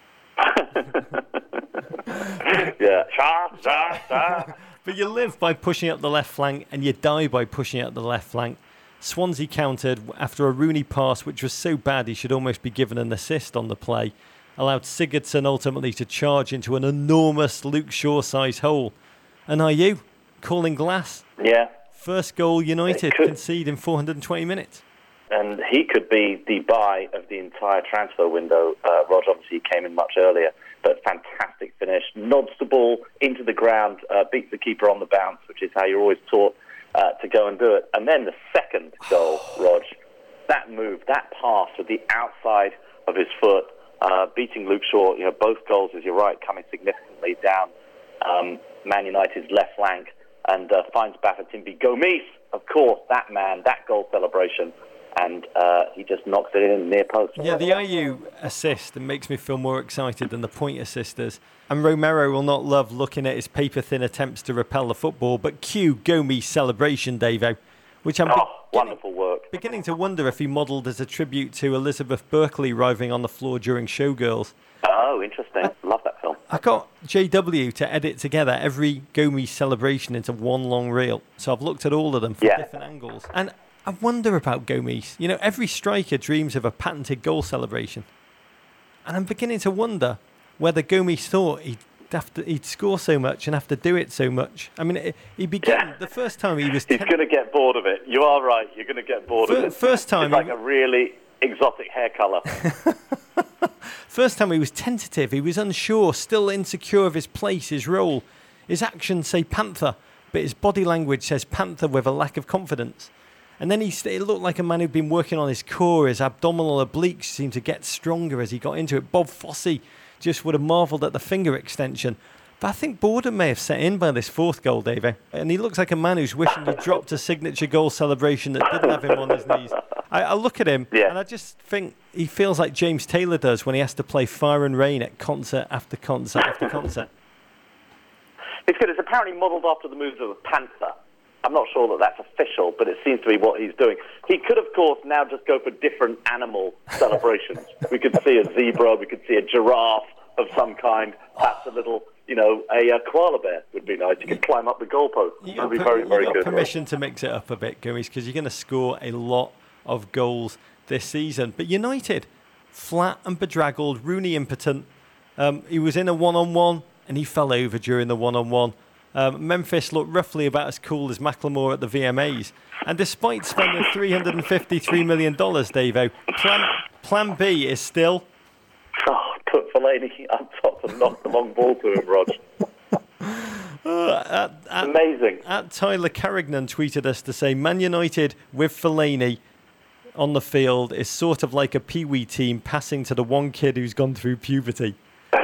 Yeah, Shaw, Shaw, Shaw. But you live by pushing up the left flank and you die by pushing up the left flank. Swansea countered after a Rooney pass, which was so bad he should almost be given an assist on the play. Allowed Sigurdsson ultimately to charge into an enormous Luke Shaw-sized hole. And are you calling glass? Yeah. First goal United concede in four hundred twenty minutes. And he could be the buy of the entire transfer window. Uh, Rog, obviously, he came in much earlier, but fantastic finish. Nods the ball into the ground, uh, beats the keeper on the bounce, which is how you're always taught uh, to go and do it. And then the second goal, Rog, that move, that pass with the outside of his foot, uh, beating Luke Shaw, you know, both goals, as you're right, coming significantly down um, Man United's left flank, and uh, finds Bafétimbi Gomis, of course, that man, that goal celebration. And uh, he just knocks it in near post. Yeah, the Ayew assist makes me feel more excited than the point assisters. And Romero will not love looking at his paper-thin attempts to repel the football, but cue Gomis' celebration, Davo, which I'm oh, be- wonderful work. beginning to wonder if he modelled as a tribute to Elizabeth Berkley writhing on the floor during Showgirls. Oh, interesting. I, Love that film. I got J W to edit together every Gomis celebration into one long reel, so I've looked at all of them from yeah. different angles. And I wonder about Gomis. You know, every striker dreams of a patented goal celebration. And I'm beginning to wonder whether Gomis thought he'd, have to, he'd score so much and have to do it so much. I mean, it, he began, yeah. the first time he was... He's ten- going to get bored of it. You are right. You're going to get bored F- of it. First time... It's like he, a really exotic hair colour. First time he was tentative. He was unsure, still insecure of his place, his role. His actions say Panther, but his body language says Panther with a lack of confidence. And then he it looked like a man who'd been working on his core. His abdominal obliques seemed to get stronger as he got into it. Bob Fosse just would have marvelled at the finger extension. But I think boredom may have set in by this fourth goal, Davey. And he looks like a man who's wishing he dropped a signature goal celebration that didn't have him on his knees. I, I look at him yeah. and I just think he feels like James Taylor does when he has to play Fire and Rain at concert after concert after concert. It's good. It's apparently modelled after the moves of a panther. I'm not sure that that's official, but it seems to be what he's doing. He could, of course, now just go for different animal celebrations. We could see a zebra, we could see a giraffe of some kind, perhaps a little, you know, a uh, koala bear would be nice. You could climb up the goalpost. It would be per- very, very you got good. Permission to mix it up a bit, Gomis, because you're going to score a lot of goals this season. But United, flat and bedraggled, Rooney impotent. Um, he was in a one-on-one and he fell over during the one-on-one. Um, Memphis looked roughly about as cool as Macklemore at the V M As. And despite spending three hundred fifty-three million dollars, Davo, plan, plan B is still... Oh, put Fellaini up top and knock the long ball to him, Rog. Uh, at, at, Amazing. At Tyler Carignan tweeted us to say, Man United with Fellaini on the field is sort of like a peewee team passing to the one kid who's gone through puberty.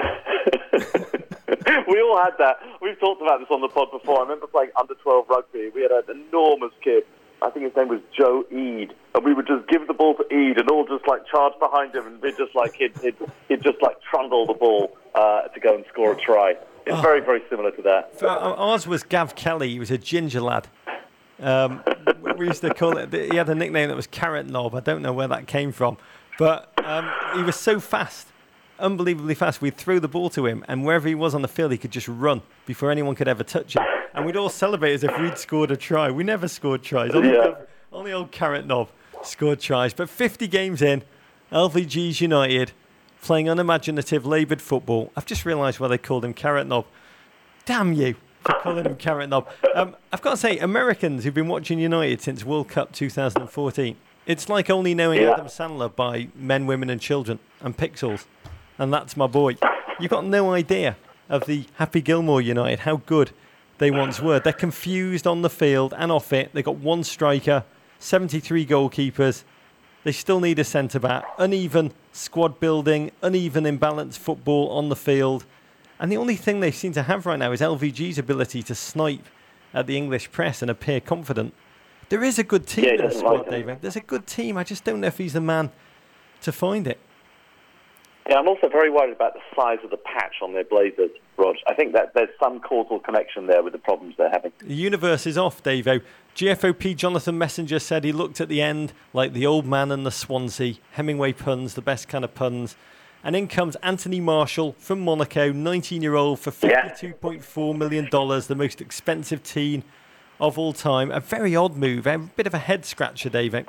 We all had that. We've talked about this on the pod before. I remember playing under twelve rugby. We had an enormous kid. I think his name was Joe Eade. And we would just give the ball to Eade and all just like charge behind him and we'd just like, he'd, he'd, he'd just like trundle the ball uh, to go and score a try. It's oh. very, very similar to that. Ours was Gav Kelly. He was a ginger lad. Um, we used to call it, he had a nickname that was Carrot Knob. I don't know where that came from. But um, he was so fast. Unbelievably fast. We'd throw the ball to him, and wherever he was on the field, he could just run before anyone could ever touch him. and we'd all celebrate as if we'd scored a try. We never scored tries. Only, Yeah. only old Carrot Knob scored tries. But fifty games in, L V G's United playing unimaginative, laboured football. I've just realised why they called him Carrot Knob. Damn you for calling him Carrot Knob. Um, I've got to say, Americans who've been watching United since World Cup two thousand fourteen, it's like only knowing Yeah. Adam Sandler by Men, Women and Children and Pixels. And that's my boy. You've got no idea of the Happy Gilmore United, how good they once were. They're confused on the field and off it. They've got one striker, seventy-three goalkeepers. They still need a centre-back. Uneven squad building, uneven imbalanced football on the field. And the only thing they seem to have right now is L V G's ability to snipe at the English press and appear confident. There is a good team Yeah, in the doesn't squad, like David. There's a good team. I just don't know if he's the man to find it. Yeah, I'm also very worried about the size of the patch on their blazers, Rog. I think that there's some causal connection there with the problems they're having. The universe is off, Davo. G F O P Jonathan Messenger said he looked at the end like the old man and the Swansea. Hemingway puns, the best kind of puns. And in comes Anthony Marshall from Monaco, nineteen-year-old for fifty-two point four million dollars, the most expensive teen of all time. A very odd move, a bit of a head-scratcher, David.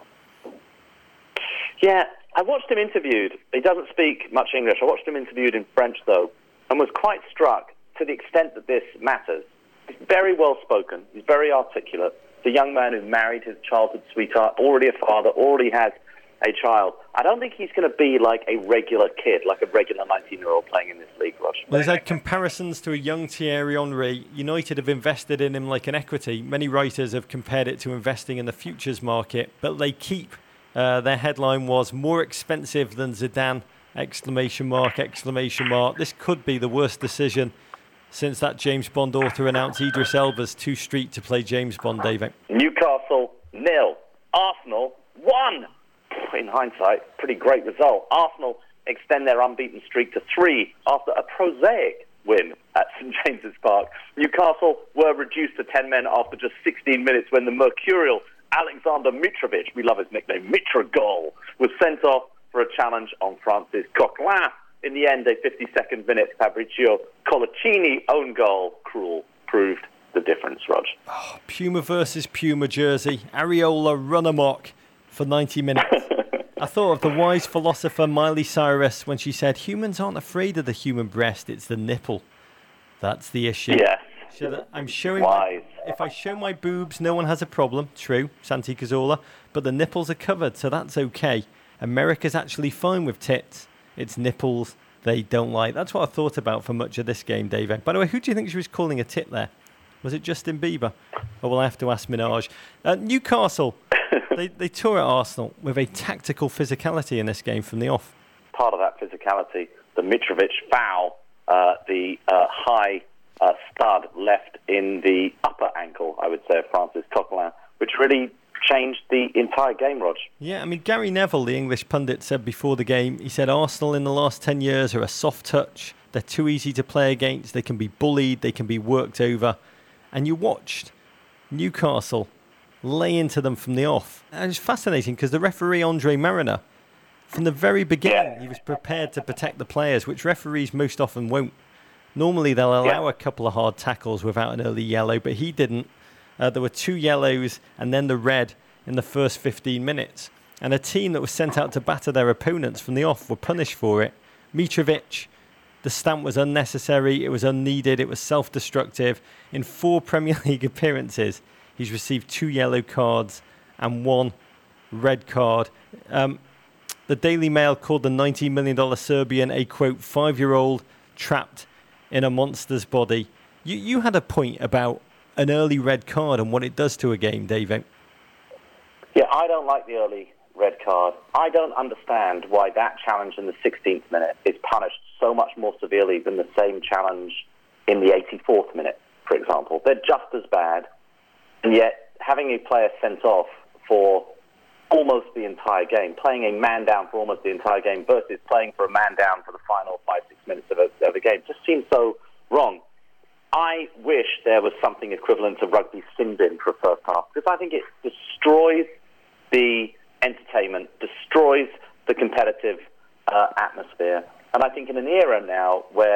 Yeah, I watched him interviewed. He doesn't speak much English. I watched him interviewed in French, though, and was quite struck to the extent that this matters. He's very well-spoken. He's very articulate. He's a young man who married his childhood sweetheart, already a father, already has a child. I don't think he's going to be like a regular kid, like a regular nineteen-year-old playing in this league, Roger. Well, he's had comparisons to a young Thierry Henry. United have invested in him like an equity. Many writers have compared it to investing in the futures market, but they keep. Uh, their headline was more expensive than Zidane, exclamation mark, exclamation mark. This could be the worst decision since that James Bond author announced Idris Elba's too street to play James Bond, David. Newcastle, nil. Arsenal, one. In hindsight, pretty great result. Arsenal extend their unbeaten streak to three after a prosaic win at St James's Park. Newcastle were reduced to ten men after just sixteen minutes when the mercurial Alexander Mitrovic, we love his nickname, Mitrogol, was sent off for a challenge on Francis Coquelin. In the end, a fifty-second minute Fabrizio Colaccini own goal, cruel, proved the difference, Rog. Oh, Puma versus Puma jersey. Areola run amok for ninety minutes. I thought of the wise philosopher Miley Cyrus when she said, humans aren't afraid of the human breast, it's the nipple. That's the issue. Yes. Should I, I'm showing Wise. my, if I show my boobs, no one has a problem. True, Santi Cazorla. But the nipples are covered, so that's okay. America's actually fine with tits. It's nipples they don't like. That's what I thought about for much of this game, David. By the way, who do you think she was calling a tit there? Was it Justin Bieber? Or will I have to ask Minaj? Uh, Newcastle, they, they tore at Arsenal with a tactical physicality in this game from the off. Part of that physicality, the Mitrovic foul, uh, the uh, high uh, stud left in the upper ankle, I would say, of Francis Coquelin, which really changed the entire game, Rog. Yeah, I mean, Gary Neville, the English pundit, said before the game, he said Arsenal in the last ten years are a soft touch. They're too easy to play against. They can be bullied. They can be worked over. And you watched Newcastle lay into them from the off. And it's fascinating because the referee, Andre Mariner, from the very beginning, Yeah. he was prepared to protect the players, which referees most often won't. Normally, they'll allow Yeah. a couple of hard tackles without an early yellow, but he didn't. Uh, there were two yellows and then the red in the first fifteen minutes. And a team that was sent out to batter their opponents from the off were punished for it. Mitrovic, the stamp was unnecessary, it was unneeded, it was self-destructive. In four Premier League appearances, he's received two yellow cards and one red card. Um, the Daily Mail called the nineteen million dollars Serbian a, quote, five-year-old trapped in a monster's body. You, you had a point about an early red card and what it does to a game, Dave. Yeah, I don't like the early red card. I don't understand why that challenge in the sixteenth minute is punished so much more severely than the same challenge in the eighty-fourth minute, for example. They're just as bad, and yet having a player sent off for almost the entire game, playing a man down for almost the entire game versus playing for a man down for the final five, six minutes of a, of a game just seems so wrong. I wish there was something equivalent to rugby sin bin for a first half, because I think it destroys the entertainment, destroys the competitive uh, atmosphere. And I think in an era now where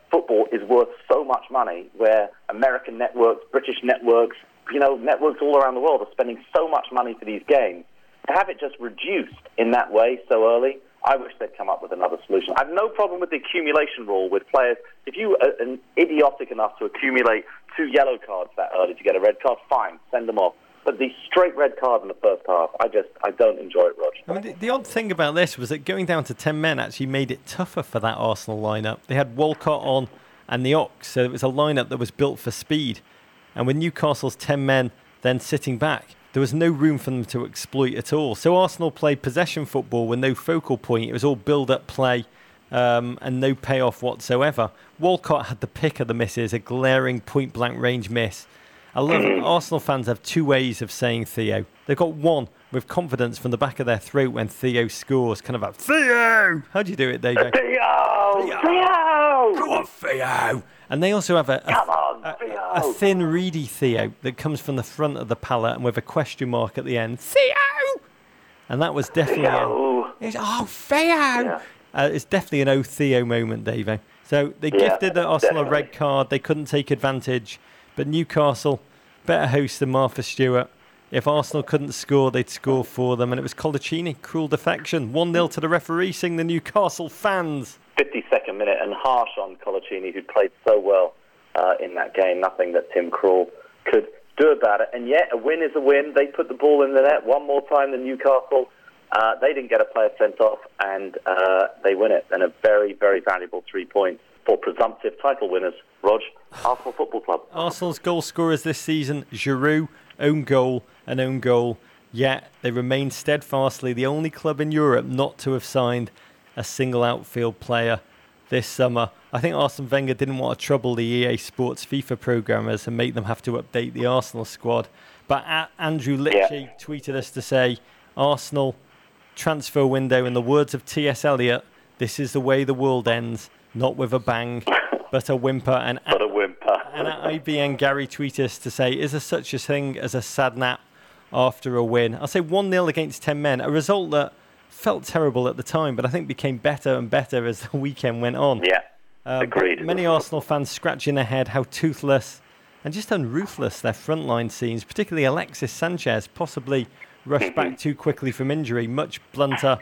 football is worth so much money, where American networks, British networks, you know, networks all around the world are spending so much money for these games. To have it just reduced in that way so early, I wish they'd come up with another solution. I have no problem with the accumulation rule with players. If you are an idiotic enough to accumulate two yellow cards that early to get a red card, fine, send them off. But the straight red card in the first half, I just, I don't enjoy it, Rog. I mean, the, the odd thing about this was that going down to ten men actually made it tougher for that Arsenal lineup. They had Walcott on and the Ox, so it was a lineup that was built for speed. And with Newcastle's ten men then sitting back, there was no room for them to exploit at all. So Arsenal played possession football with no focal point. It was all build-up play um, and no payoff whatsoever. Walcott had the pick of the misses, a glaring point-blank range miss. I love it. Arsenal fans have two ways of saying Theo. They've got one with confidence from the back of their throat when Theo scores, kind of like, Theo! How do you do it, David? Theo! Theo! Theo! Go on, Theo! And they also have a, a, Come on, a, Theo! a thin, reedy Theo that comes from the front of the palette and with a question mark at the end. Theo! And that was definitely Theo! A, it's, oh, Theo! Yeah. Uh, it's definitely an oh Theo moment, Davo. So they Yeah, gifted the Arsenal definitely. a red card. They couldn't take advantage. But Newcastle, better host than Martha Stewart. If Arsenal couldn't score, they'd score for them. And it was Colaccini, cruel defection. one nil to the referee, sing the Newcastle fans. fifty-second minute, and harsh on Colaccini, who played so well uh, in that game. Nothing that Tim Krul could do about it. And yet, a win is a win. They put the ball in the net one more time than Newcastle. Uh, they didn't get a player sent off, and uh, they win it. And a very, very valuable three points for presumptive title winners, Rog, Arsenal Football Club. Arsenal's goal scorers this season, Giroud, own goal and own goal. Yet they remain steadfastly the only club in Europe not to have signed a single outfield player this summer. I think Arsene Wenger didn't want to trouble the E A Sports FIFA programmers and make them have to update the Arsenal squad. But at Andrew Litchie Yeah. tweeted us to say, Arsenal transfer window, in the words of T S Eliot, this is the way the world ends, not with a bang, but a whimper. And But a whimper. And at I B N, Gary tweeted us to say, is there such a thing as a sad nap after a win? I'll say one nil against ten men, a result that felt terrible at the time, but I think became better and better as the weekend went on. Yeah, Um, agreed. Many Arsenal fans scratching their head how toothless and just unruthless their frontline seems, particularly Alexis Sanchez, possibly rushed back too quickly from injury, much blunter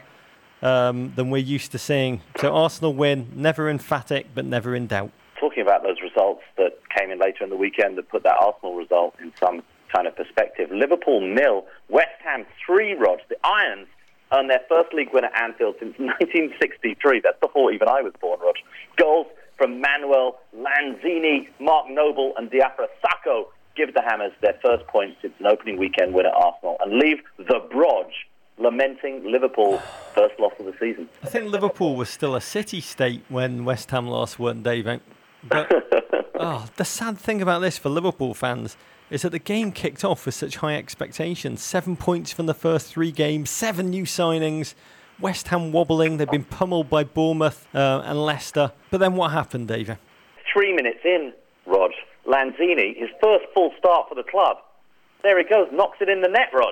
um, than we're used to seeing. So Arsenal win, never emphatic, but never in doubt. Talking about those results that came in later in the weekend that put that Arsenal result in some kind of perspective. Liverpool nil, West Ham three, Rog. The Irons earned their first league win at Anfield since nineteen sixty-three. That's before even I was born, Rog. Goals from Manuel Lanzini, Mark Noble and Diafra Sakho give the Hammers their first point since an opening weekend win at Arsenal and leave the Broj lamenting Liverpool's first loss of the season. I think Liverpool was still a city-state when West Ham lost, weren't they, Dave? But oh, the sad thing about this for Liverpool fans is that the game kicked off with such high expectations. Seven points from the first three games, seven new signings, West Ham wobbling. They've been pummeled by Bournemouth uh, and Leicester. But then what happened, Dave? Three minutes in, Rog, Lanzini, his first full start for the club. There he goes, knocks it in the net, Rog.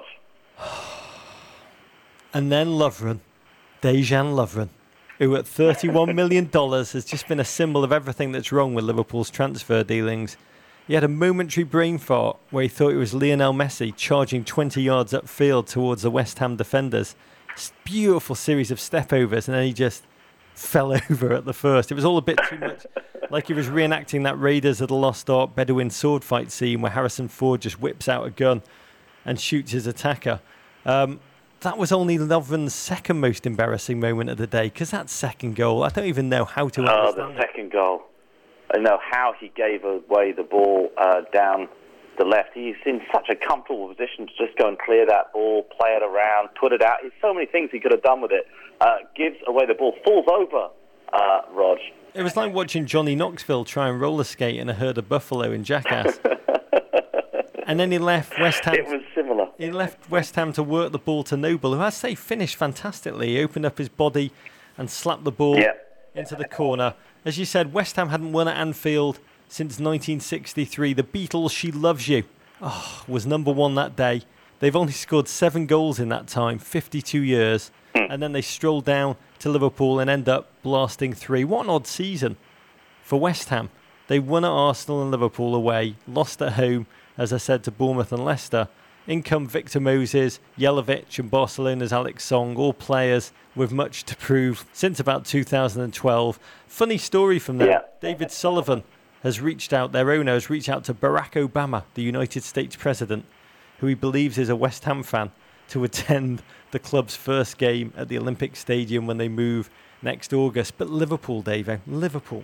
And then Lovren, Dejan Lovren, who at thirty-one million dollars has just been a symbol of everything that's wrong with Liverpool's transfer dealings. He had a momentary brain fart where he thought it was Lionel Messi charging twenty yards upfield towards the West Ham defenders. Beautiful series of stepovers, and then he just fell over at the first. It was all a bit too much like he was reenacting that Raiders of the Lost Ark Bedouin sword fight scene where Harrison Ford just whips out a gun and shoots his attacker. Um, that was only Lovren's second most embarrassing moment of the day, because that second goal, I don't even know how to Oh, understand the it. second goal. I know how he gave away the ball uh, down the left. He's in such a comfortable position to just go and clear that ball, play it around, put it out. There's so many things he could have done with it. Uh, gives away the ball, falls over, uh, Rog. It was like watching Johnny Knoxville try and roller skate in a herd of buffalo in Jackass. And then he left West Ham. It was similar. He left West Ham to work the ball to Noble, who I say finished fantastically. He opened up his body and slapped the ball Yeah. into the corner. As you said, West Ham hadn't won at Anfield since nineteen sixty-three. The Beatles' She Loves You oh, was number one that day. They've only scored seven goals in that time, fifty-two years. And then they stroll down to Liverpool and end up blasting three. What an odd season for West Ham. They won at Arsenal and Liverpool away, lost at home, as I said, to Bournemouth and Leicester. In come Victor Moses, Jelavic and Barcelona's Alex Song, all players with much to prove since about two thousand twelve. Funny story from there. Yeah. David Sullivan has reached out, their owner has reached out to Barack Obama, the United States president, who he believes is a West Ham fan, to attend the club's first game at the Olympic Stadium when they move next August. But Liverpool, Davo, Liverpool.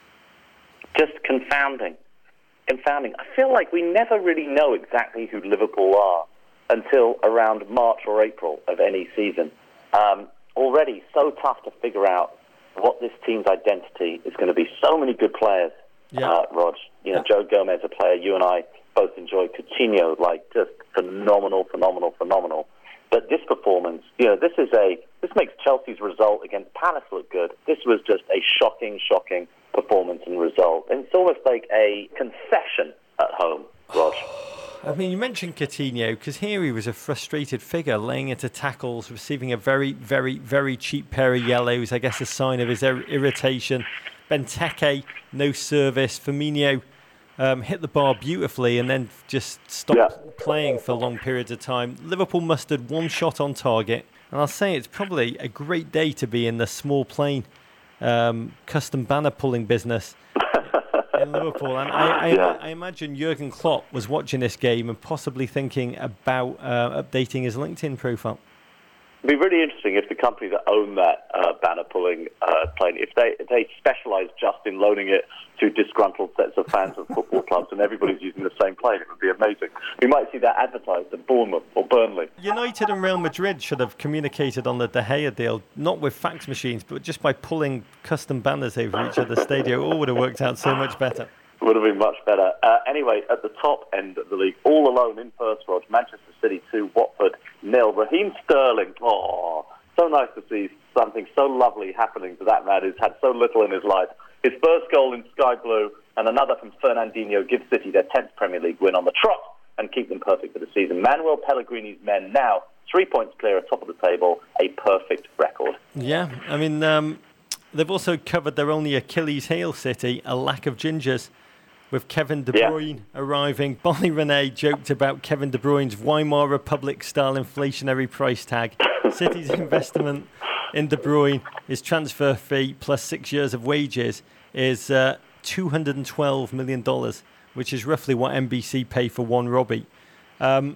Just confounding. Confounding. I feel like we never really know exactly who Liverpool are until around March or April of any season. Um, already so tough to figure out what this team's identity is going to be. So many good players, yeah. uh, Rog. You know, yeah. Joe Gomez, a player you and I both enjoy. Coutinho, like just phenomenal, phenomenal, phenomenal. But this performance, you know, this is a this makes Chelsea's result against Palace look good. This was just a shocking, shocking performance and result. And it's almost like a concession at home, Rog. I mean, you mentioned Coutinho, because here he was a frustrated figure, laying into tackles, receiving a very, very, very cheap pair of yellows, I guess a sign of his ir- irritation. Benteke, no service. Firmino um, hit the bar beautifully and then just stopped yeah. playing for long periods of time. Liverpool mustered one shot on target, and I'll say it's probably a great day to be in the small plane Um, custom banner pulling business in Liverpool. And I, I, yeah. I imagine Jurgen Klopp was watching this game and possibly thinking about uh, updating his LinkedIn profile. It'd be really interesting if the company that own that uh, banner pulling uh, plane, if they if they specialise just in loaning it to disgruntled sets of fans of football clubs and everybody's using the same plane, it would be amazing. We might see that advertised at Bournemouth or Burnley. United and Real Madrid should have communicated on the De Gea deal, not with fax machines, but just by pulling custom banners over each other's stadio. All would have worked out so much better. Would have been much better. Uh, anyway, at the top end of the league, all alone in first, Rog, Manchester City two, Watford nil. Raheem Sterling, oh, so nice to see something so lovely happening to that man who's had so little in his life. His first goal in sky blue and another from Fernandinho gives City their tenth Premier League win on the trot and keep them perfect for the season. Manuel Pellegrini's men now three points clear at top of the table, a perfect record. Yeah, I mean, um, they've also covered their only Achilles heel, City, a lack of gingers. With Kevin De Bruyne yeah. arriving. Bonnie Renee joked about Kevin De Bruyne's Weimar Republic-style inflationary price tag. City's investment in De Bruyne, his transfer fee plus six years of wages, is uh, two hundred twelve million dollars, which is roughly what N B C pay for one Robbie. Um,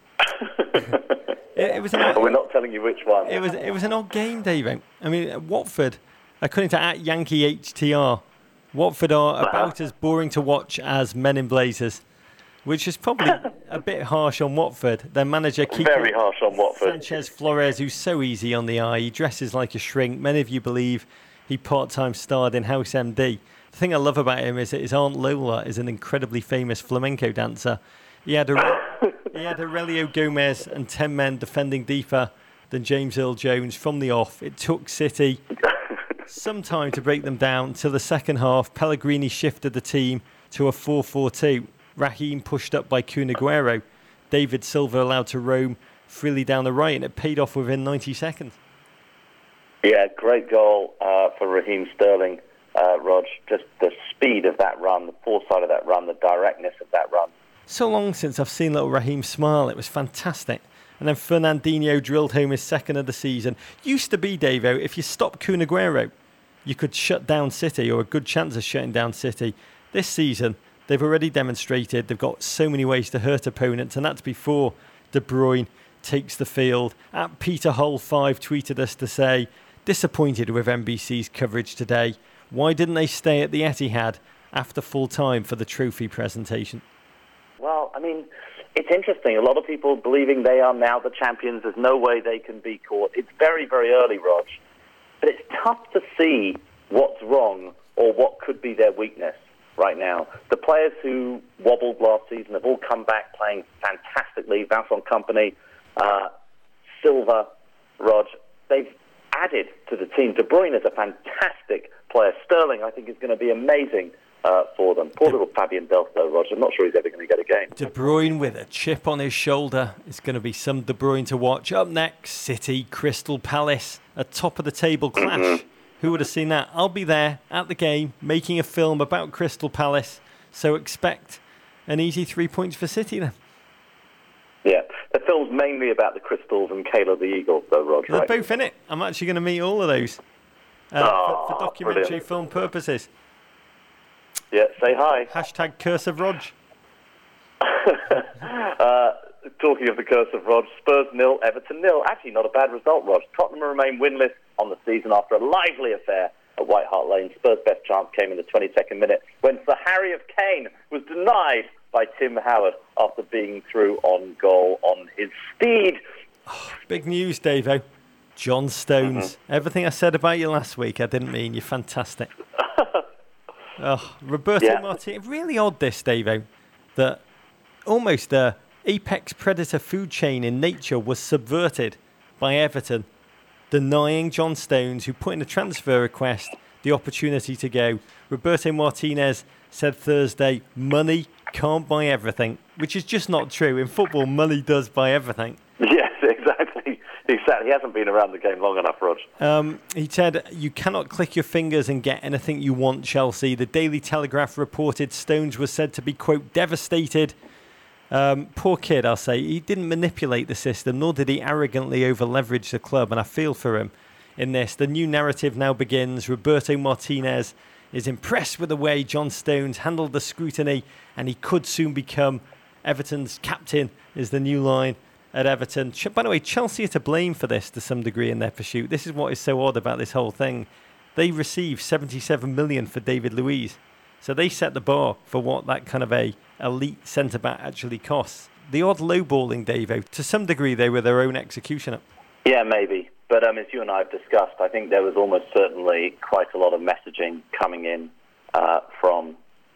it, it was an odd, We're not telling you which one. It was, it was an odd game, Dave. I mean, Watford, according to at Yankee H T R, Watford are about as boring to watch as Men in Blazers, which is probably a bit harsh on Watford. Their manager, Kiko Very harsh on Watford. Sanchez Flores, who's so easy on the eye. He dresses like a shrink. Many of you believe he part-time starred in House M D. The thing I love about him is that his Aunt Lola is an incredibly famous flamenco dancer. He had, a, he had Aurelio Gomez and ten men defending deeper than James Earl-Jones from the off. It took City some time to break them down until the second half. Pellegrini shifted the team to a four four two. Raheem pushed up by Kun Aguero. David Silva allowed to roam freely down the right, and it paid off within ninety seconds. Yeah, great goal uh, for Raheem Sterling, uh, Rog. Just the speed of that run, the foresight of that run, the directness of that run. So long since I've seen little Raheem smile. It was fantastic. And then Fernandinho drilled home his second of the season. Used to be, Davo, if you stopped Kun Aguero, you could shut down City, or a good chance of shutting down City. This season, they've already demonstrated they've got so many ways to hurt opponents, and that's before De Bruyne takes the field. At Peter Hull five tweeted us to say, disappointed with N B C's coverage today. Why didn't they stay at the Etihad after full time for the trophy presentation? Well, I mean, it's interesting. A lot of people believing they are now the champions. There's no way they can be caught. It's very, very early, Rog. But it's tough to see what's wrong or what could be their weakness right now. The players who wobbled last season have all come back playing fantastically. Vincent Kompany, uh, Silva, Rog, they've added to the team. De Bruyne is a fantastic player. Sterling, I think, is going to be amazing uh, for them. Poor little Fabian Delph, though, Roger. I'm not sure he's ever going to get a game. De Bruyne with a chip on his shoulder. It's going to be some De Bruyne to watch. Up next, City, Crystal Palace, a top-of-the-table clash. Mm-hmm. Who would have seen that? I'll be there at the game making a film about Crystal Palace. So expect an easy three points for City then. Yeah, the film's mainly about the Crystals and Kayla the Eagles, though, Rog, They're right? both in it. I'm actually going to meet all of those uh, oh, for, for documentary brilliant. film purposes. Yeah, say hi. Hashtag Curse of Rog. uh, talking of the Curse of Rog, Spurs nil, Everton nil. Actually, not a bad result, Rog. Tottenham remain winless on the season after a lively affair at White Hart Lane. Spurs' best chance came in the twenty-second minute when Sir Harry of Kane was denied by Tim Howard after being through on goal on his steed. Oh, big news, Davo. John Stones. Mm-hmm. Everything I said about you last week, I didn't mean. You're fantastic. oh, Roberto yeah. Martinez. Really odd, this, Davo, that almost a apex predator food chain in nature was subverted by Everton, denying John Stones, who put in a transfer request, the opportunity to go. Roberto Martinez said Thursday, money can't buy everything, which is just not true. In football, money does buy everything. Yes, exactly. Exactly. He hasn't been around the game long enough, Rog. Um, he said, you cannot click your fingers and get anything you want, Chelsea. The Daily Telegraph reported Stones was said to be, quote, devastated. Um, poor kid, I'll say. He didn't manipulate the system, nor did he arrogantly over-leverage the club, and I feel for him in this. The new narrative now begins. Roberto Martinez is impressed with the way John Stones handled the scrutiny, and he could soon become Everton's captain, is the new line at Everton. By the way, Chelsea are to blame for this to some degree in their pursuit. This is what is so odd about this whole thing. They received seventy-seven million dollars for David Luiz. So they set the bar for what that kind of a elite centre-back actually costs. The odd lowballing, Davo, to some degree they were their own executioner. Yeah, maybe. But um, as you and I have discussed, I think there was almost certainly quite a lot of messaging coming in uh, from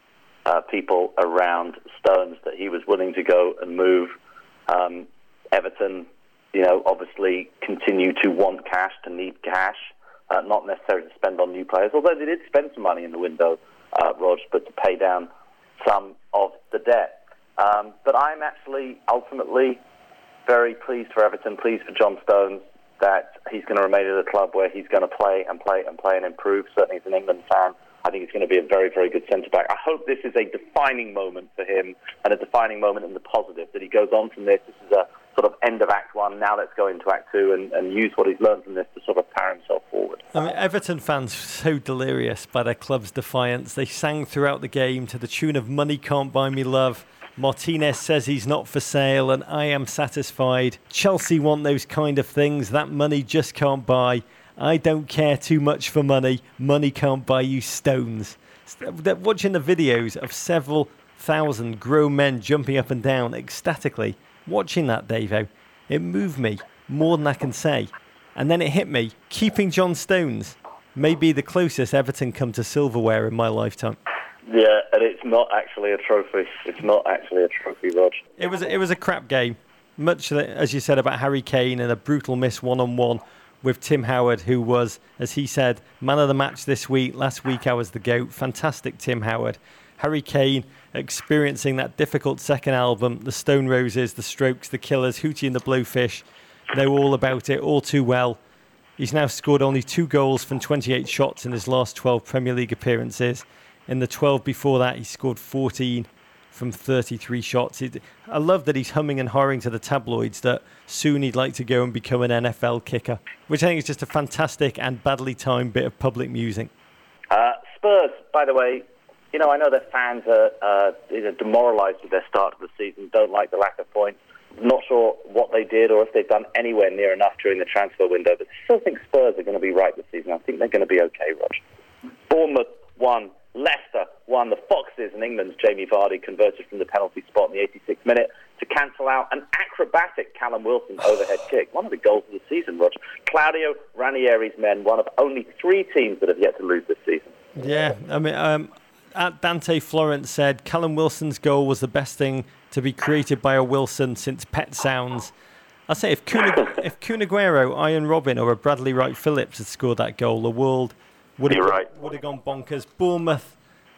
uh, people around Stones that he was willing to go and move. Um, Everton, you know, obviously continue to want cash, to need cash, uh, not necessarily to spend on new players, although they did spend some money in the window, uh, Rog, but to pay down some of the debt. Um, but I'm actually ultimately very pleased for Everton, pleased for John Stones, that he's going to remain at a club where he's going to play and play and play and improve. Certainly as an England fan, I think he's going to be a very, very good centre-back. I hope this is a defining moment for him and a defining moment in the positive, that he goes on from this. This is a sort of end of Act One. Now let's go into Act Two and, and use what he's learned from this to sort of power himself forward. I mean, Everton fans so delirious by their club's defiance. They sang throughout the game to the tune of Money Can't Buy Me Love. Martinez says he's not for sale and I am satisfied. Chelsea want those kind of things that money just can't buy. I don't care too much for money. Money can't buy you Stones. They're watching the videos of several thousand grown men jumping up and down ecstatically. Watching that, Davo, it moved me more than I can say. And then it hit me. Keeping John Stones may be the closest Everton come to silverware in my lifetime. Yeah, and it's not actually a trophy. It's not actually a trophy, Rog. It was it was a crap game. Much as you said about Harry Kane and a brutal miss one-on-one with Tim Howard, who was, as he said, man of the match this week. Last week I was the GOAT. Fantastic Tim Howard. Harry Kane experiencing that difficult second album, the Stone Roses, the Strokes, the Killers, Hootie and the Blowfish. Know all about it, all too well. He's now scored only two goals from twenty-eight shots in his last twelve Premier League appearances. In the twelve before that, he scored fourteen from thirty-three shots. I love that he's humming and hawing to the tabloids that soon he'd like to go and become an N F L kicker, which I think is just a fantastic and badly timed bit of public music. Uh, Spurs, by the way, you know, I know their fans are uh, demoralised with their start to the season, don't like the lack of points. Not sure what they did or if they've done anywhere near enough during the transfer window, but I still think Spurs are going to be right this season. I think they're going to be okay, Rog. Bournemouth won. Leicester won. The Foxes and England's Jamie Vardy converted from the penalty spot in the eighty-sixth minute to cancel out an acrobatic Callum Wilson overhead kick. One of the goals of the season, Rog. Claudio Ranieri's men, one of only three teams that have yet to lose this season. Yeah, I mean, um, at Dante Florence said Callum Wilson's goal was the best thing to be created by a Wilson since Pet Sounds. I'll say if Kun, if Kun Aguero, Ian Robin, or a Bradley Wright Phillips had scored that goal, the world would have, right. would have gone bonkers. Bournemouth,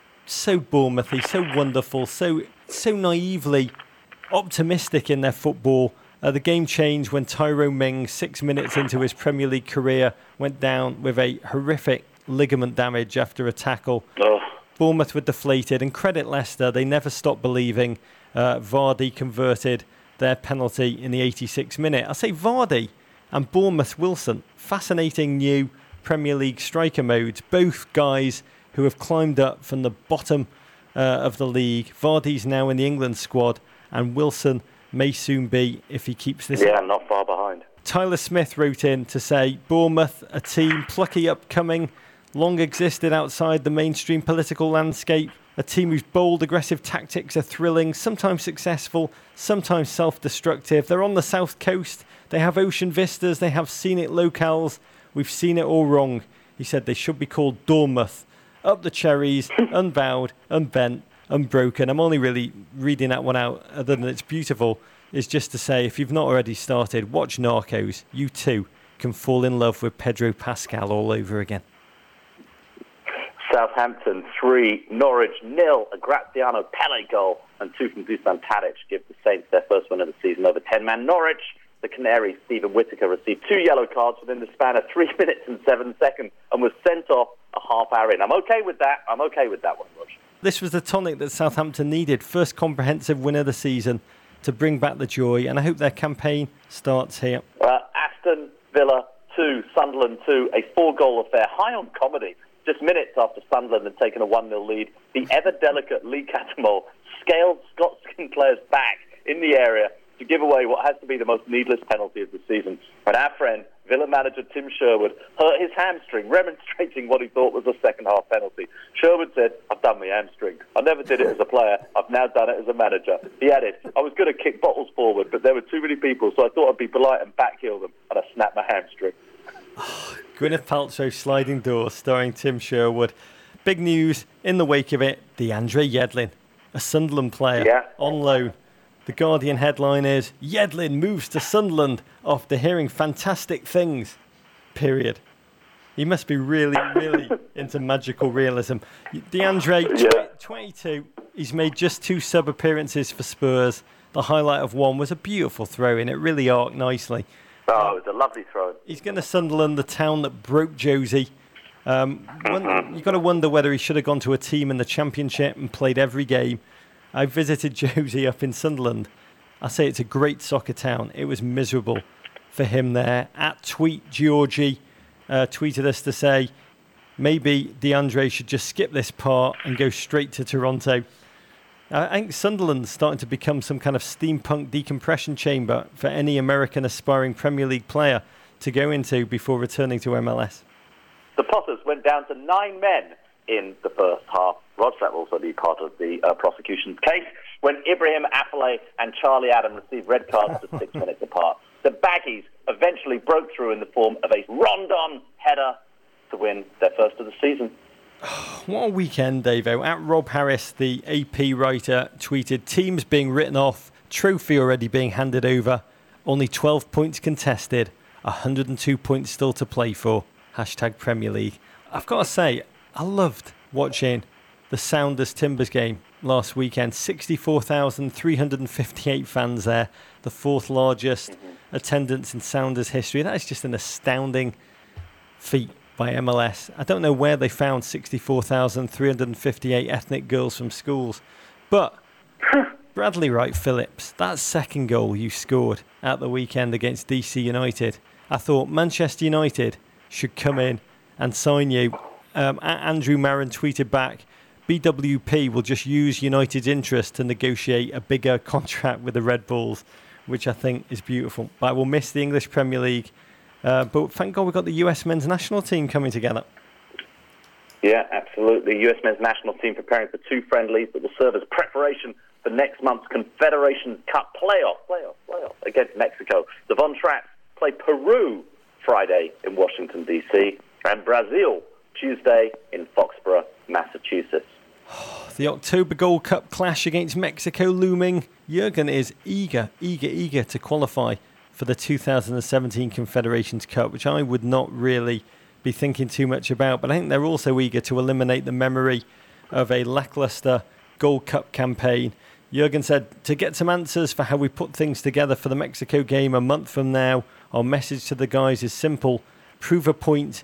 so Bournemouthy, so wonderful, so so naively optimistic in their football. Uh, the game changed when Tyrone Mings, six minutes into his Premier League career, went down with a horrific ligament damage after a tackle. Oh. Bournemouth were deflated, and credit Leicester, they never stopped believing. Uh, Vardy converted their penalty in the eighty-sixth minute. I say Vardy and Bournemouth Wilson, fascinating new Premier League striker modes. Both guys who have climbed up from the bottom uh, of the league. Vardy's now in the England squad, and Wilson may soon be if he keeps this Yeah, up. not far behind. Tyler Smith wrote in to say, Bournemouth, a team plucky upcoming, long existed outside the mainstream political landscape, a team whose bold, aggressive tactics are thrilling, sometimes successful, sometimes self-destructive. They're on the south coast, they have ocean vistas, they have scenic locales. We've seen it all wrong. He said they should be called Dormouth. Up the cherries, unbowed, unbent, unbroken. I'm only really reading that one out, other than it's beautiful, is just to say, if you've not already started, watch Narcos. You too can fall in love with Pedro Pascal all over again. Southampton three, Norwich nil, a Graziano Pelle goal and two from Dusan Tadic give the Saints their first win of the season over ten-man Norwich. The Canaries, Stephen Whittaker, received two yellow cards within the span of three minutes and seven seconds and was sent off a half hour in. I'm okay with that. I'm okay with that one, Roger. This was the tonic that Southampton needed. First comprehensive win of the season to bring back the joy, and I hope their campaign starts here. Uh, Aston Villa two, Sunderland two, a four-goal affair, high on comedy. Just minutes after Sunderland had taken a one nil lead, the ever-delicate Lee Cattermole scaled Scott Sinclair's back in the area to give away what has to be the most needless penalty of the season. And our friend, Villa manager Tim Sherwood, hurt his hamstring, remonstrating what he thought was a second-half penalty. Sherwood said, I've done my hamstring. I never did it as a player. I've now done it as a manager. He added, I was going to kick bottles forward, but there were too many people, so I thought I'd be polite and backheel them, and I snapped my hamstring. Gwyneth Paltrow Sliding Doors, starring Tim Sherwood. Big news in the wake of it, DeAndre Yedlin, a Sunderland player, yeah. on loan. The Guardian headline is, Yedlin moves to Sunderland after hearing fantastic things, period. He must be really, really into magical realism. DeAndre, yeah. twenty-two, he's made just two sub-appearances for Spurs. The highlight of one was a beautiful throw-in. It really arced nicely. Oh, it was a lovely throw. He's going to Sunderland, the town that broke Josie. Um, one, you've got to wonder whether he should have gone to a team in the Championship and played every game. I visited Josie up in Sunderland. I say it's a great soccer town. It was miserable for him there. At Tweet Georgie uh, tweeted us to say maybe DeAndre should just skip this part and go straight to Toronto. I think Sunderland's starting to become some kind of steampunk decompression chamber for any American aspiring Premier League player to go into before returning to M L S. The Potters went down to nine men in the first half. Rod, that will also be part of the uh, prosecution's case, when Ibrahim Afellay and Charlie Adam received red cards for six minutes apart. The Baggies eventually broke through in the form of a Rondon header to win their first of the season. What a weekend, Davo. At Rob Harris, the A P writer, tweeted, teams being written off, trophy already being handed over, only twelve points contested, one hundred two points still to play for. Hashtag Premier League. I've got to say, I loved watching the Sounders Timbers game last weekend. sixty-four thousand three hundred fifty-eight fans there, the fourth largest attendance in Sounders history. That is just an astounding feat by M L S. I don't know where they found sixty-four thousand three hundred fifty-eight ethnic girls from schools, but Bradley Wright Phillips, that second goal you scored at the weekend against D C United, I thought Manchester United should come in and sign you. Um, Andrew Marin tweeted back, B W P will just use United's interest to negotiate a bigger contract with the Red Bulls, which I think is beautiful. But I will miss the English Premier League. Uh, but thank God we've got the U S men's national team coming together. Yeah, absolutely. U S men's national team preparing for two friendlies that will serve as preparation for next month's Confederations Cup playoff, playoff, playoff against Mexico. The Von Trapps play Peru Friday in Washington, D C, and Brazil Tuesday in Foxborough, Massachusetts. The October Gold Cup clash against Mexico looming. Jurgen is eager, eager, eager to qualify for the two thousand seventeen Confederations Cup, which I would not really be thinking too much about. But I think they're also eager to eliminate the memory of a lackluster Gold Cup campaign. Jurgen said, to get some answers for how we put things together for the Mexico game a month from now, our message to the guys is simple. Prove a point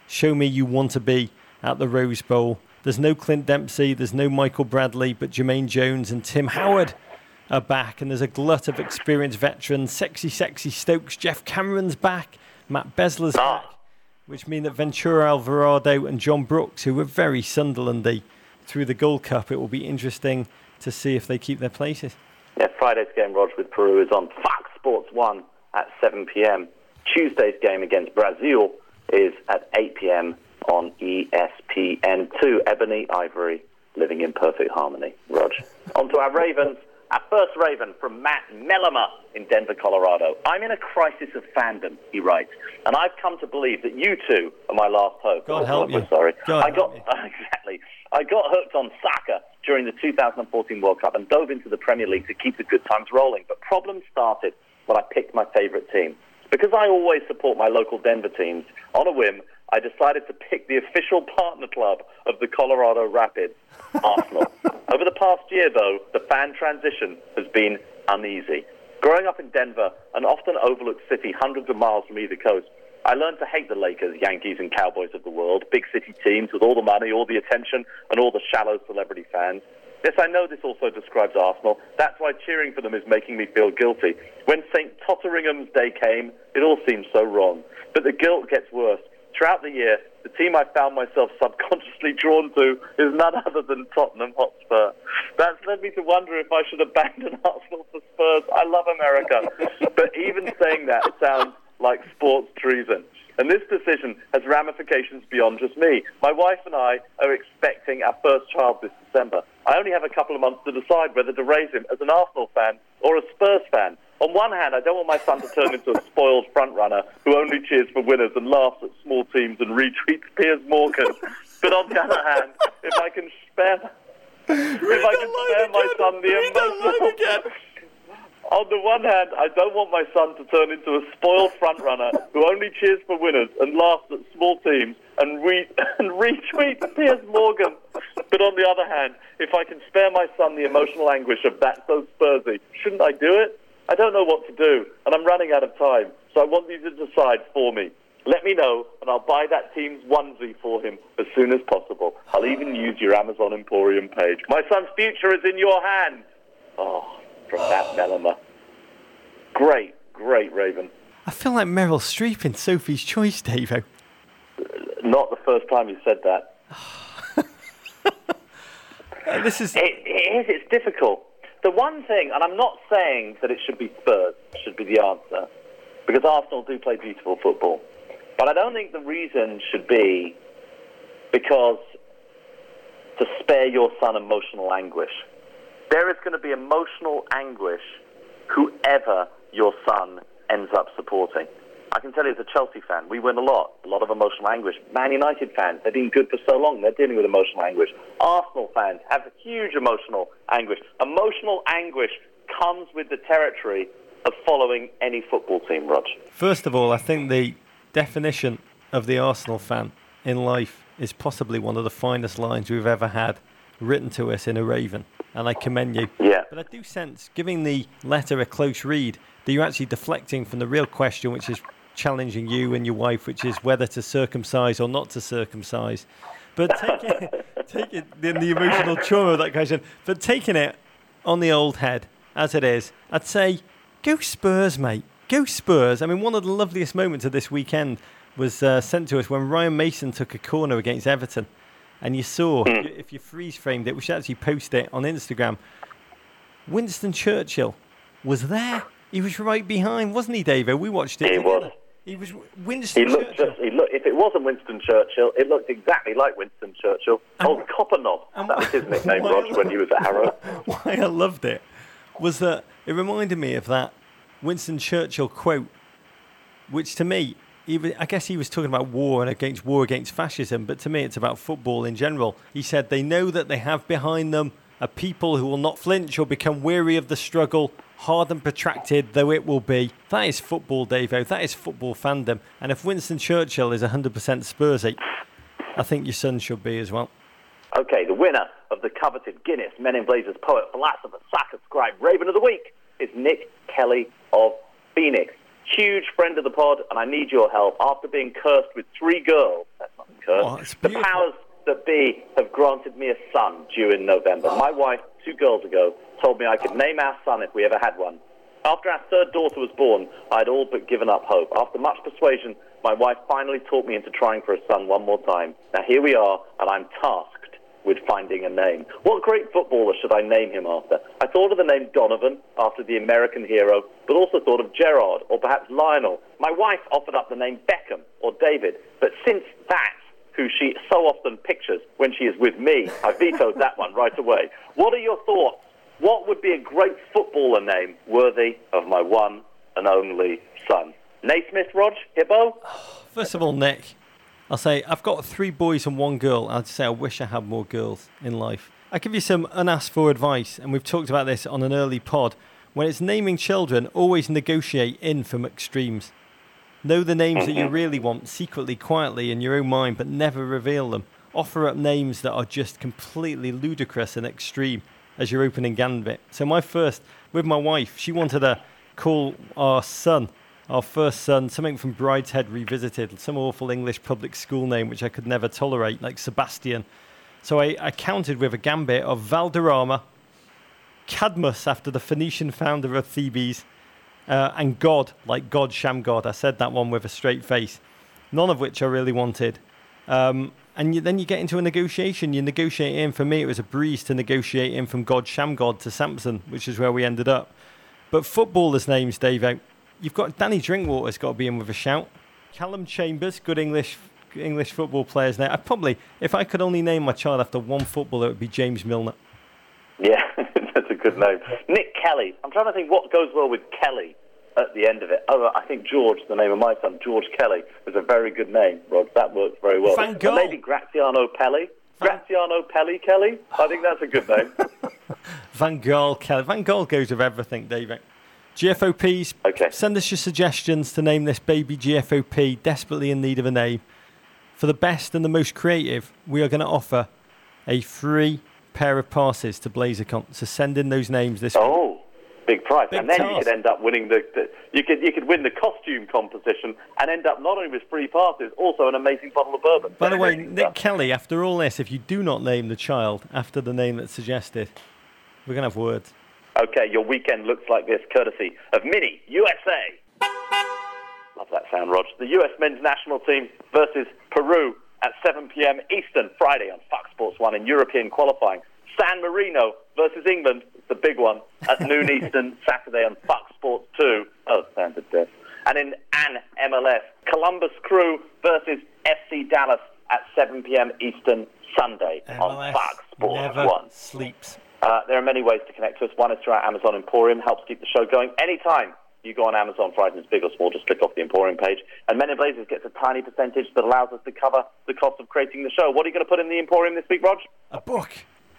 show me you want to be at the Rose Bowl. There's no Clint Dempsey, there's no Michael Bradley, but Jermaine Jones and Tim Howard are back, and there's a glut of experienced veterans. Sexy, sexy Stokes. Jeff Cameron's back. Matt Besler's back, which mean that Ventura Alvarado and John Brooks, who were very Sunderlandy through the Gold Cup, it will be interesting to see if they keep their places. Yeah, Friday's game, Rog, with Peru is on Fox Sports one at seven p.m. Tuesday's game against Brazil is at eight p.m. on E S P N two. Ebony Ivory living in perfect harmony, Rog. On to our Ravens. Our first Raven from Matt Mellema in Denver, Colorado. I'm in a crisis of fandom, he writes, and I've come to believe that you two are my last hope. God help you. Sorry. God I got help exactly. I got hooked on soccer during the two thousand fourteen World Cup and dove into the Premier League to keep the good times rolling. But problems started when I picked my favourite team. Because I always support my local Denver teams, on a whim, I decided to pick the official partner club of the Colorado Rapids, Arsenal. Over the past year, though, the fan transition has been uneasy. Growing up in Denver, an often overlooked city hundreds of miles from either coast, I learned to hate the Lakers, Yankees, and Cowboys of the world, big city teams with all the money, all the attention, and all the shallow celebrity fans. Yes, I know this also describes Arsenal. That's why cheering for them is making me feel guilty. When Saint Totteringham's Day came, it all seemed so wrong. But the guilt gets worse. Throughout the year, the team I found myself subconsciously drawn to is none other than Tottenham Hotspur. That's led me to wonder if I should abandon Arsenal for Spurs. I love America. But even saying that sounds like sports treason. And this decision has ramifications beyond just me. My wife and I are expecting our first child this December. I only have a couple of months to decide whether to raise him as an Arsenal fan or a Spurs fan. On one hand, I don't want my son to turn into a spoiled frontrunner who only cheers for winners and laughs at small teams and retweets Piers Morgan. But on the other hand, if I can spare, if I can spare my son the emotional... On the one hand, I don't want my son to turn into a spoiled frontrunner who only cheers for winners and laughs at small teams and, re- and retweets Piers Morgan. But on the other hand, if I can spare my son the emotional anguish of that so Spursy, shouldn't I do it? I don't know what to do, and I'm running out of time, so I want you to decide for me. Let me know, and I'll buy that team's onesie for him as soon as possible. I'll even use your Amazon Emporium page. My son's future is in your hands. Oh... From Matt Mellema. Great, great Raven. I feel like Meryl Streep in Sophie's Choice, Davo. Not the first time you said that. uh, this is... It, it is, it's difficult. The one thing, and I'm not saying that it should be Spurs, should be the answer, because Arsenal do play beautiful football. But I don't think the reason should be because to spare your son emotional anguish. There is going to be emotional anguish whoever your son ends up supporting. I can tell you as a Chelsea fan, we win a lot, a lot of emotional anguish. Man United fans, they've been good for so long, they're dealing with emotional anguish. Arsenal fans have huge emotional anguish. Emotional anguish comes with the territory of following any football team, Rog. First of all, I think the definition of the Arsenal fan in life is possibly one of the finest lines we've ever had written to us in a Raven. And I commend you. Yeah. But I do sense, giving the letter a close read, that you're actually deflecting from the real question, which is challenging you and your wife, which is whether to circumcise or not to circumcise. But taking it, take it in the emotional trauma of that question, but taking it on the old head, as it is, I'd say, go Spurs, mate. Go Spurs. I mean, one of the loveliest moments of this weekend was uh, sent to us when Ryan Mason took a corner against Everton. And you saw, if you freeze-framed it, we should actually post it on Instagram, Winston Churchill was there. He was right behind, wasn't he, Davo? We watched it He together. was. He was Winston he looked Churchill. Just, he looked, if it wasn't Winston Churchill, it looked exactly like Winston Churchill. And, Old Copperknob. That was his nickname, Rog, when he was at Harrow. Why I loved it was that it reminded me of that Winston Churchill quote, which to me, He was, I guess he was talking about war and against war against fascism, but to me it's about football in general. He said they know that they have behind them a people who will not flinch or become weary of the struggle, hard and protracted though it will be. That is football, Davo. That is football fandom. And if Winston Churchill is one hundred percent Spursy, I think your son should be as well. Okay, the winner of the coveted Guinness Men in Blazers Poet, Philosopher, Soccer Scribe, Raven of the Week is Nick Kelly of Phoenix. Huge friend of the pod, and I need your help. After being cursed with three girls, that's not Kurt. Oh, it's The beautiful. powers that be have granted me a son due in November. My wife, two girls ago, told me I could name our son if we ever had one. After our third daughter was born, I'd all but given up hope. After much persuasion, my wife finally talked me into trying for a son one more time. Now here we are, and I'm tasked with finding a name. What great footballer should I name him after? I thought of the name Donovan, after the American hero, but also thought of Gerrard, or perhaps Lionel. My wife offered up the name Beckham, or David, but since that's who she so often pictures when she is with me, I vetoed that one right away. What are your thoughts? What would be a great footballer name worthy of my one and only son? Naismith, Rog, Hippo? First of all, Nick, I'll say I've got three boys and one girl. I'd say I wish I had more girls in life. I'll give you some unasked for advice, and we've talked about this on an early pod. When it's naming children, always negotiate in from extremes. Know the names that you really want secretly, quietly in your own mind, but never reveal them. Offer up names that are just completely ludicrous and extreme as your opening gambit. So my first, with my wife, she wanted to call our son, our first son, something from Brideshead Revisited, some awful English public school name which I could never tolerate, like Sebastian. So I, I counted with a gambit of Valderrama, Cadmus after the Phoenician founder of Thebes, uh, and God, like God Shamgod. I said that one with a straight face. None of which I really wanted. Um, and you, then you get into a negotiation. You negotiate in. For me, it was a breeze to negotiate in from God Shamgod to Samson, which is where we ended up. But footballers' names, Dave, you've got Danny Drinkwater's got to be in with a shout. Callum Chambers, good English English football players now. I'd probably, if I could only name my child after one footballer, it would be James Milner. Yeah, that's a good name. Nick Kelly. I'm trying to think what goes well with Kelly at the end of it. Oh, I think George, the name of my son, George Kelly, is a very good name, Rod. That works very well. Van And maybe Graziano Pelli. Graziano Pelli Kelly. I think that's a good name. Van Gaal Kelly. Van Gaal goes with everything, David. G F O Ps, okay. Send us your suggestions to name this baby G F O P, desperately in need of a name. For the best and the most creative, we are going to offer a free pair of passes to BlazerCon. So send in those names this oh, week. big prize. Big and then task. you could end up winning the, the you could you could win the costume competition and end up not only with free passes, also an amazing bottle of bourbon. By the way, Nick Kelly, after all this, if you do not name the child after the name that's suggested, we're going to have words. Okay, your weekend looks like this, courtesy of Mini U S A. Love that sound, Rog. The U S men's national team versus Peru at seven p.m. Eastern, Friday on Fox Sports one in European qualifying. San Marino versus England, the big one, at noon Eastern, Saturday on Fox Sports two. Oh, sounds of death. And in An M L S, Columbus Crew versus F C Dallas at seven p.m. Eastern, Sunday M L S on Fox Sports never one. Sleeps. Uh, there are many ways to connect to us. One is through our Amazon Emporium, helps keep the show going. Anytime you go on Amazon for items big or small, just click off the Emporium page. And Men in Blazers gets a tiny percentage that allows us to cover the cost of creating the show. What are you going to put in the Emporium this week, Rog? A book.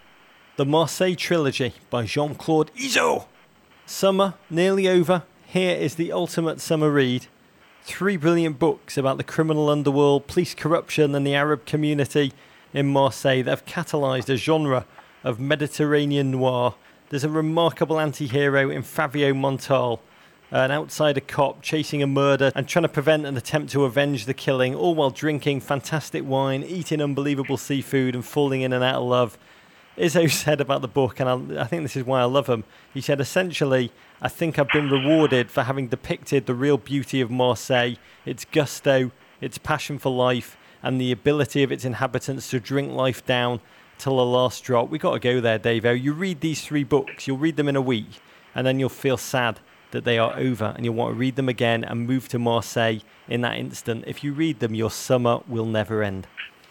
The Marseille Trilogy by Jean-Claude Izzo. Summer, nearly over. Here is the ultimate summer read. Three brilliant books about the criminal underworld, police corruption and the Arab community in Marseille that have catalysed a genre of Mediterranean noir. There's a remarkable anti-hero in Fabio Montal, an outsider cop chasing a murder and trying to prevent an attempt to avenge the killing, all while drinking fantastic wine, eating unbelievable seafood and falling in and out of love. Izzo said about the book, and I, I think this is why I love him, he said, essentially, I think I've been rewarded for having depicted the real beauty of Marseille, its gusto, its passion for life, and the ability of its inhabitants to drink life down till the last drop. We got to go there, Davo. You read these three books, you'll read them in a week, and then you'll feel sad that they are over, and you'll want to read them again and move to Marseille in that instant. If you read them, your summer will never end.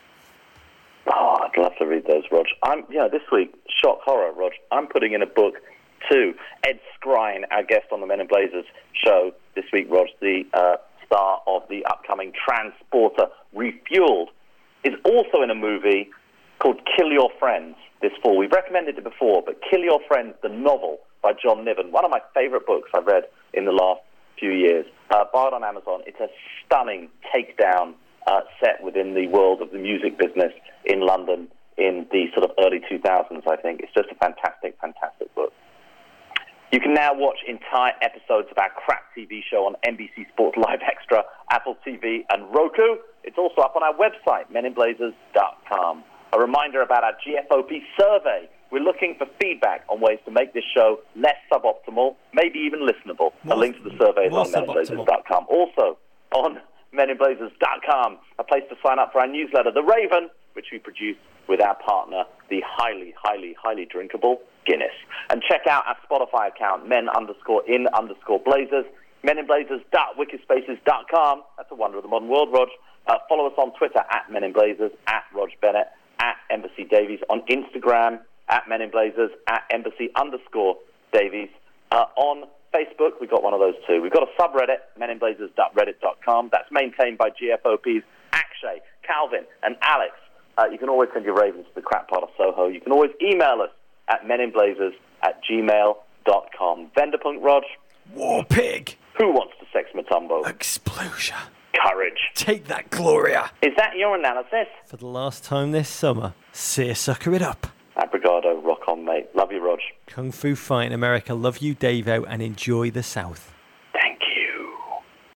Oh, I'd love to read those, Rog. I'm, yeah, this week, shock horror, Rog. I'm putting in a book too. Ed Skrein, our guest on the Men in Blazers show this week, Rog, the uh, star of the upcoming Transporter Refueled, is also in a movie called Kill Your Friends this fall. We've recommended it before, but Kill Your Friends, the novel by John Niven, one of my favourite books I've read in the last few years. Uh, buy it on Amazon. It's a stunning takedown uh, set within the world of the music business in London in the sort of early two thousands, I think. It's just a fantastic, fantastic book. You can now watch entire episodes of our crap T V show on N B C Sports Live Extra, Apple T V and Roku. It's also up on our website, men in blazers dot com. A reminder about our G F O P survey. We're looking for feedback on ways to make this show less suboptimal, maybe even listenable. More, a link to the survey is more on men in blazers dot com. Also on men in blazers dot com, a place to sign up for our newsletter, The Raven, which we produce with our partner, the highly, highly, highly drinkable Guinness. And check out our Spotify account, men underscore in underscore blazers, men in blazers dot wikispaces dot com. That's a wonder of the modern world, Rog. Uh, follow us on Twitter, at Men in Blazers, at Rog Bennett, at Embassy Davies. On Instagram, at Men in Blazers, at Embassy underscore Davies. Uh, on Facebook, we've got one of those too. We've got a subreddit, men in blazers dot reddit dot com. That's maintained by G F O Ps Akshay, Calvin, and Alex. Uh, you can always send your ravens to the crap part of Soho. You can always email us at meninblazers at gmail dot com. Vanderpunk Rog. War pig. Who wants to sex Matumbo? Explosion. Courage. Take that, Gloria. Is that your analysis? For the last time this summer, seersucker it up. Abrigado, rock on, mate. Love you, Rog. Kung Fu Fight in America. Love you, Davo, and enjoy the South.